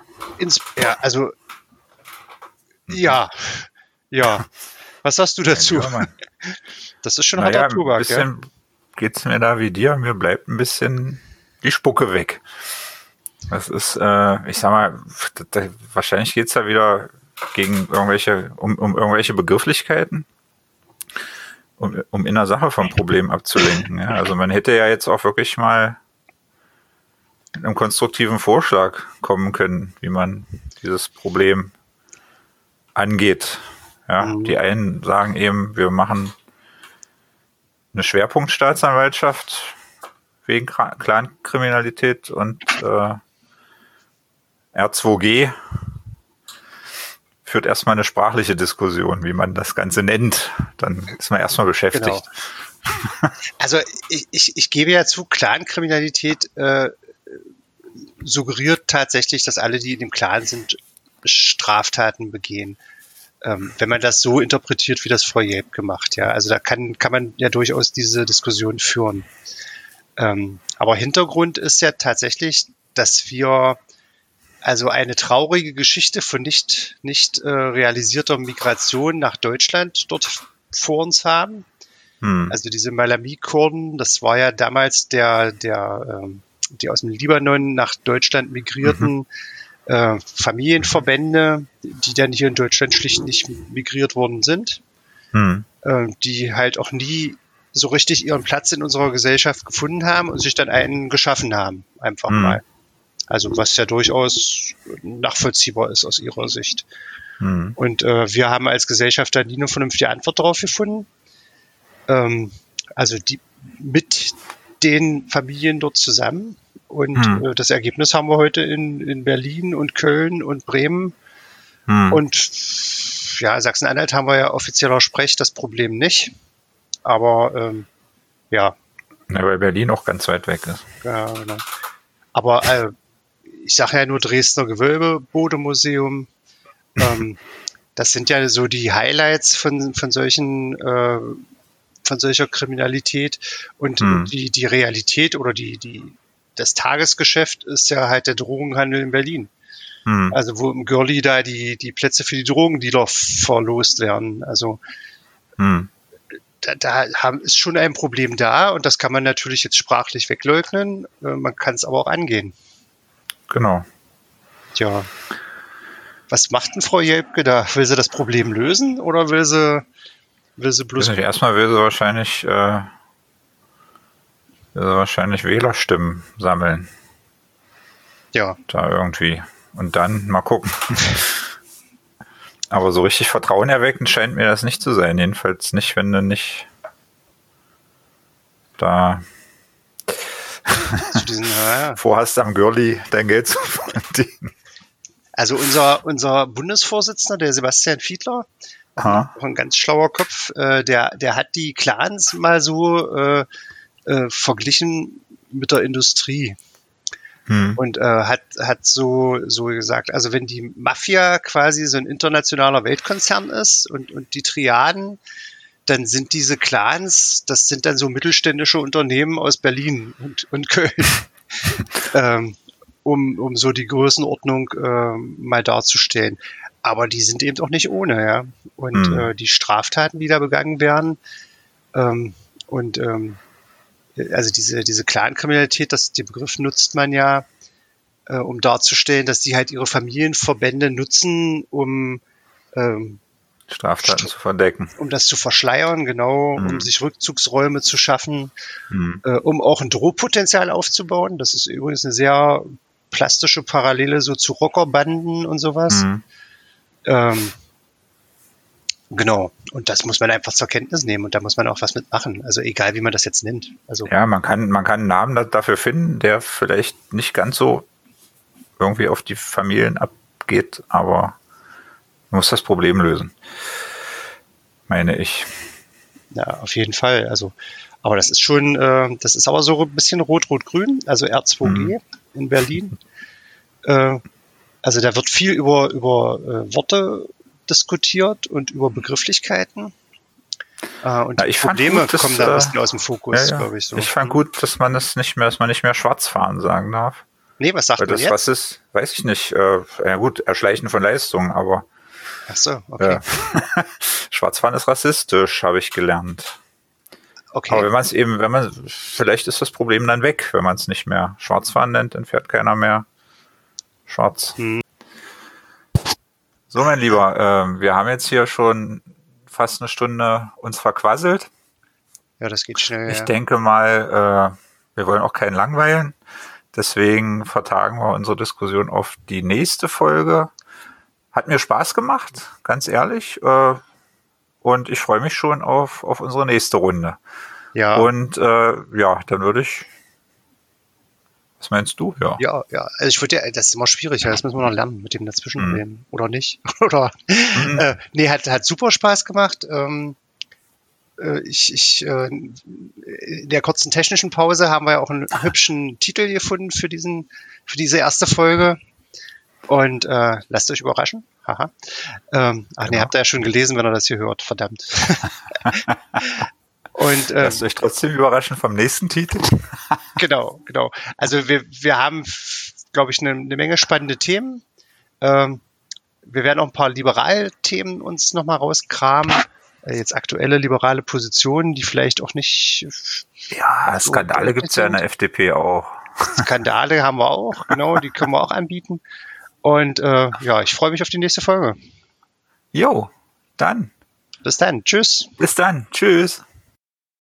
Ja. Was sagst du dazu? Ja, das ist schon harter Tobak. Ein bisschen geht's mir da wie dir. Mir bleibt ein bisschen die Spucke weg. Das ist, ich sag mal, wahrscheinlich geht's da wieder gegen irgendwelche, um irgendwelche Begrifflichkeiten, um in der Sache vom Problem abzulenken. Ja? Also man hätte ja jetzt auch wirklich mal mit einem konstruktiven Vorschlag kommen können, wie man dieses Problem angeht. Ja, die einen sagen eben, wir machen eine Schwerpunktstaatsanwaltschaft wegen Clankriminalität und R2G führt erstmal eine sprachliche Diskussion, wie man das Ganze nennt. Dann ist man erstmal beschäftigt. Genau. Also ich gebe ja zu, Clankriminalität suggeriert tatsächlich, dass alle, die in dem Clan sind, Straftaten begehen. Wenn man das so interpretiert, wie das Frau Jelpke macht, ja. Also da kann man ja durchaus diese Diskussion führen. Aber Hintergrund ist ja tatsächlich, dass wir also eine traurige Geschichte von nicht realisierter Migration nach Deutschland dort vor uns haben. Also diese Malami-Kurden, das war ja damals die aus dem Libanon nach Deutschland migrierten Familienverbände, die dann hier in Deutschland schlicht nicht migriert worden sind, die halt auch nie so richtig ihren Platz in unserer Gesellschaft gefunden haben und sich dann einen geschaffen haben, einfach mal. Also was ja durchaus nachvollziehbar ist aus ihrer Sicht. Und wir haben als Gesellschaft da nie eine vernünftige Antwort drauf gefunden. Also mit den Familien dort zusammen. Und das Ergebnis haben wir heute in Berlin und Köln und Bremen. Und ja, Sachsen-Anhalt haben wir ja offizieller Sprech das Problem nicht. Aber ja. Ja, weil Berlin auch ganz weit weg ist. Ja, genau. Aber ich sage ja nur Dresdner Gewölbe, Bode-Museum. Das sind ja so die Highlights von solcher Kriminalität. Und die Realität oder das Tagesgeschäft ist ja halt der Drogenhandel in Berlin. Also wo im Görli da die Plätze für die Drogendealer verlost werden. Also ist schon ein Problem da und das kann man natürlich jetzt sprachlich wegleugnen. Man kann es aber auch angehen. Genau. Tja. Was macht denn Frau Jelpke da? Will sie das Problem lösen oder will sie bloß... Erstmal will sie wahrscheinlich Wählerstimmen sammeln. Ja. Da irgendwie. Und dann mal gucken. Aber so richtig vertrauenerweckend scheint mir das nicht zu sein. Jedenfalls nicht, wenn du nicht da vorhast, am Görli dein Geld zu verdienen. Also unser Bundesvorsitzender, der Sebastian Fiedler, auch ein ganz schlauer Kopf, der hat die Clans mal so verglichen mit der Industrie. Und hat so gesagt, also wenn die Mafia quasi so ein internationaler Weltkonzern ist und die Triaden, dann sind diese Clans, das sind dann so mittelständische Unternehmen aus Berlin und Köln, um so die Größenordnung mal darzustellen. Aber die sind eben auch nicht ohne, ja. Und die Straftaten, die da begangen werden, also diese Clankriminalität, den Begriff nutzt man ja, um darzustellen, dass die halt ihre Familienverbände nutzen, um Straftaten zu verdecken. Um das zu verschleiern, genau, um sich Rückzugsräume zu schaffen, um auch ein Drohpotenzial aufzubauen. Das ist übrigens eine sehr plastische Parallele so zu Rockerbanden und sowas. Genau. Und das muss man einfach zur Kenntnis nehmen und da muss man auch was mitmachen. Also egal, wie man das jetzt nennt. Also ja, man kann einen Namen dafür finden, der vielleicht nicht ganz so irgendwie auf die Familien abgeht, aber man muss das Problem lösen. Meine ich. Ja, auf jeden Fall. Also, aber das ist schon, das ist aber so ein bisschen rot-rot-grün, also R2G in Berlin. Also da wird viel über Worte diskutiert und über Begrifflichkeiten. Und die Probleme kommen da ein bisschen aus dem Fokus, glaube ich. So. Ich fand gut, dass man nicht mehr Schwarzfahren sagen darf. Nee, was sagt man jetzt? Was ist, weiß ich nicht. Ja gut, Erschleichen von Leistungen, aber ach so, okay. Schwarzfahren ist rassistisch, habe ich gelernt. Okay. Aber vielleicht ist das Problem dann weg, wenn man es nicht mehr Schwarzfahren nennt, dann fährt keiner mehr schwarz. So, mein Lieber, wir haben jetzt hier schon fast eine Stunde uns verquasselt. Ja, das geht schnell. Ich denke mal, wir wollen auch keinen langweilen. Deswegen vertagen wir unsere Diskussion auf die nächste Folge. Hat mir Spaß gemacht, ganz ehrlich. Und ich freue mich schon auf unsere nächste Runde. Ja. Und dann würde ich... Was meinst du? Ja. Also ich würde das ist immer schwierig, das müssen wir noch lernen mit dem Dazwischenproblem. Oder nicht? Oder nee, hat super Spaß gemacht. In der kurzen technischen Pause haben wir ja auch einen hübschen Titel gefunden für diese erste Folge. Und lasst euch überraschen. Haha. Nee, habt ihr ja schon gelesen, wenn ihr das hier hört. Verdammt. Und lasst euch trotzdem überraschen vom nächsten Titel. Genau. Also wir haben, glaube ich, eine Menge spannende Themen. Wir werden auch ein paar Liberalthemen uns nochmal rauskramen. Jetzt aktuelle liberale Positionen, die vielleicht auch nicht... Ja, Skandale gibt es ja in der FDP auch. Skandale haben wir auch, genau, die können wir auch anbieten. Und ich freue mich auf die nächste Folge. Jo, dann. Bis dann. Tschüss. Bis dann. Tschüss.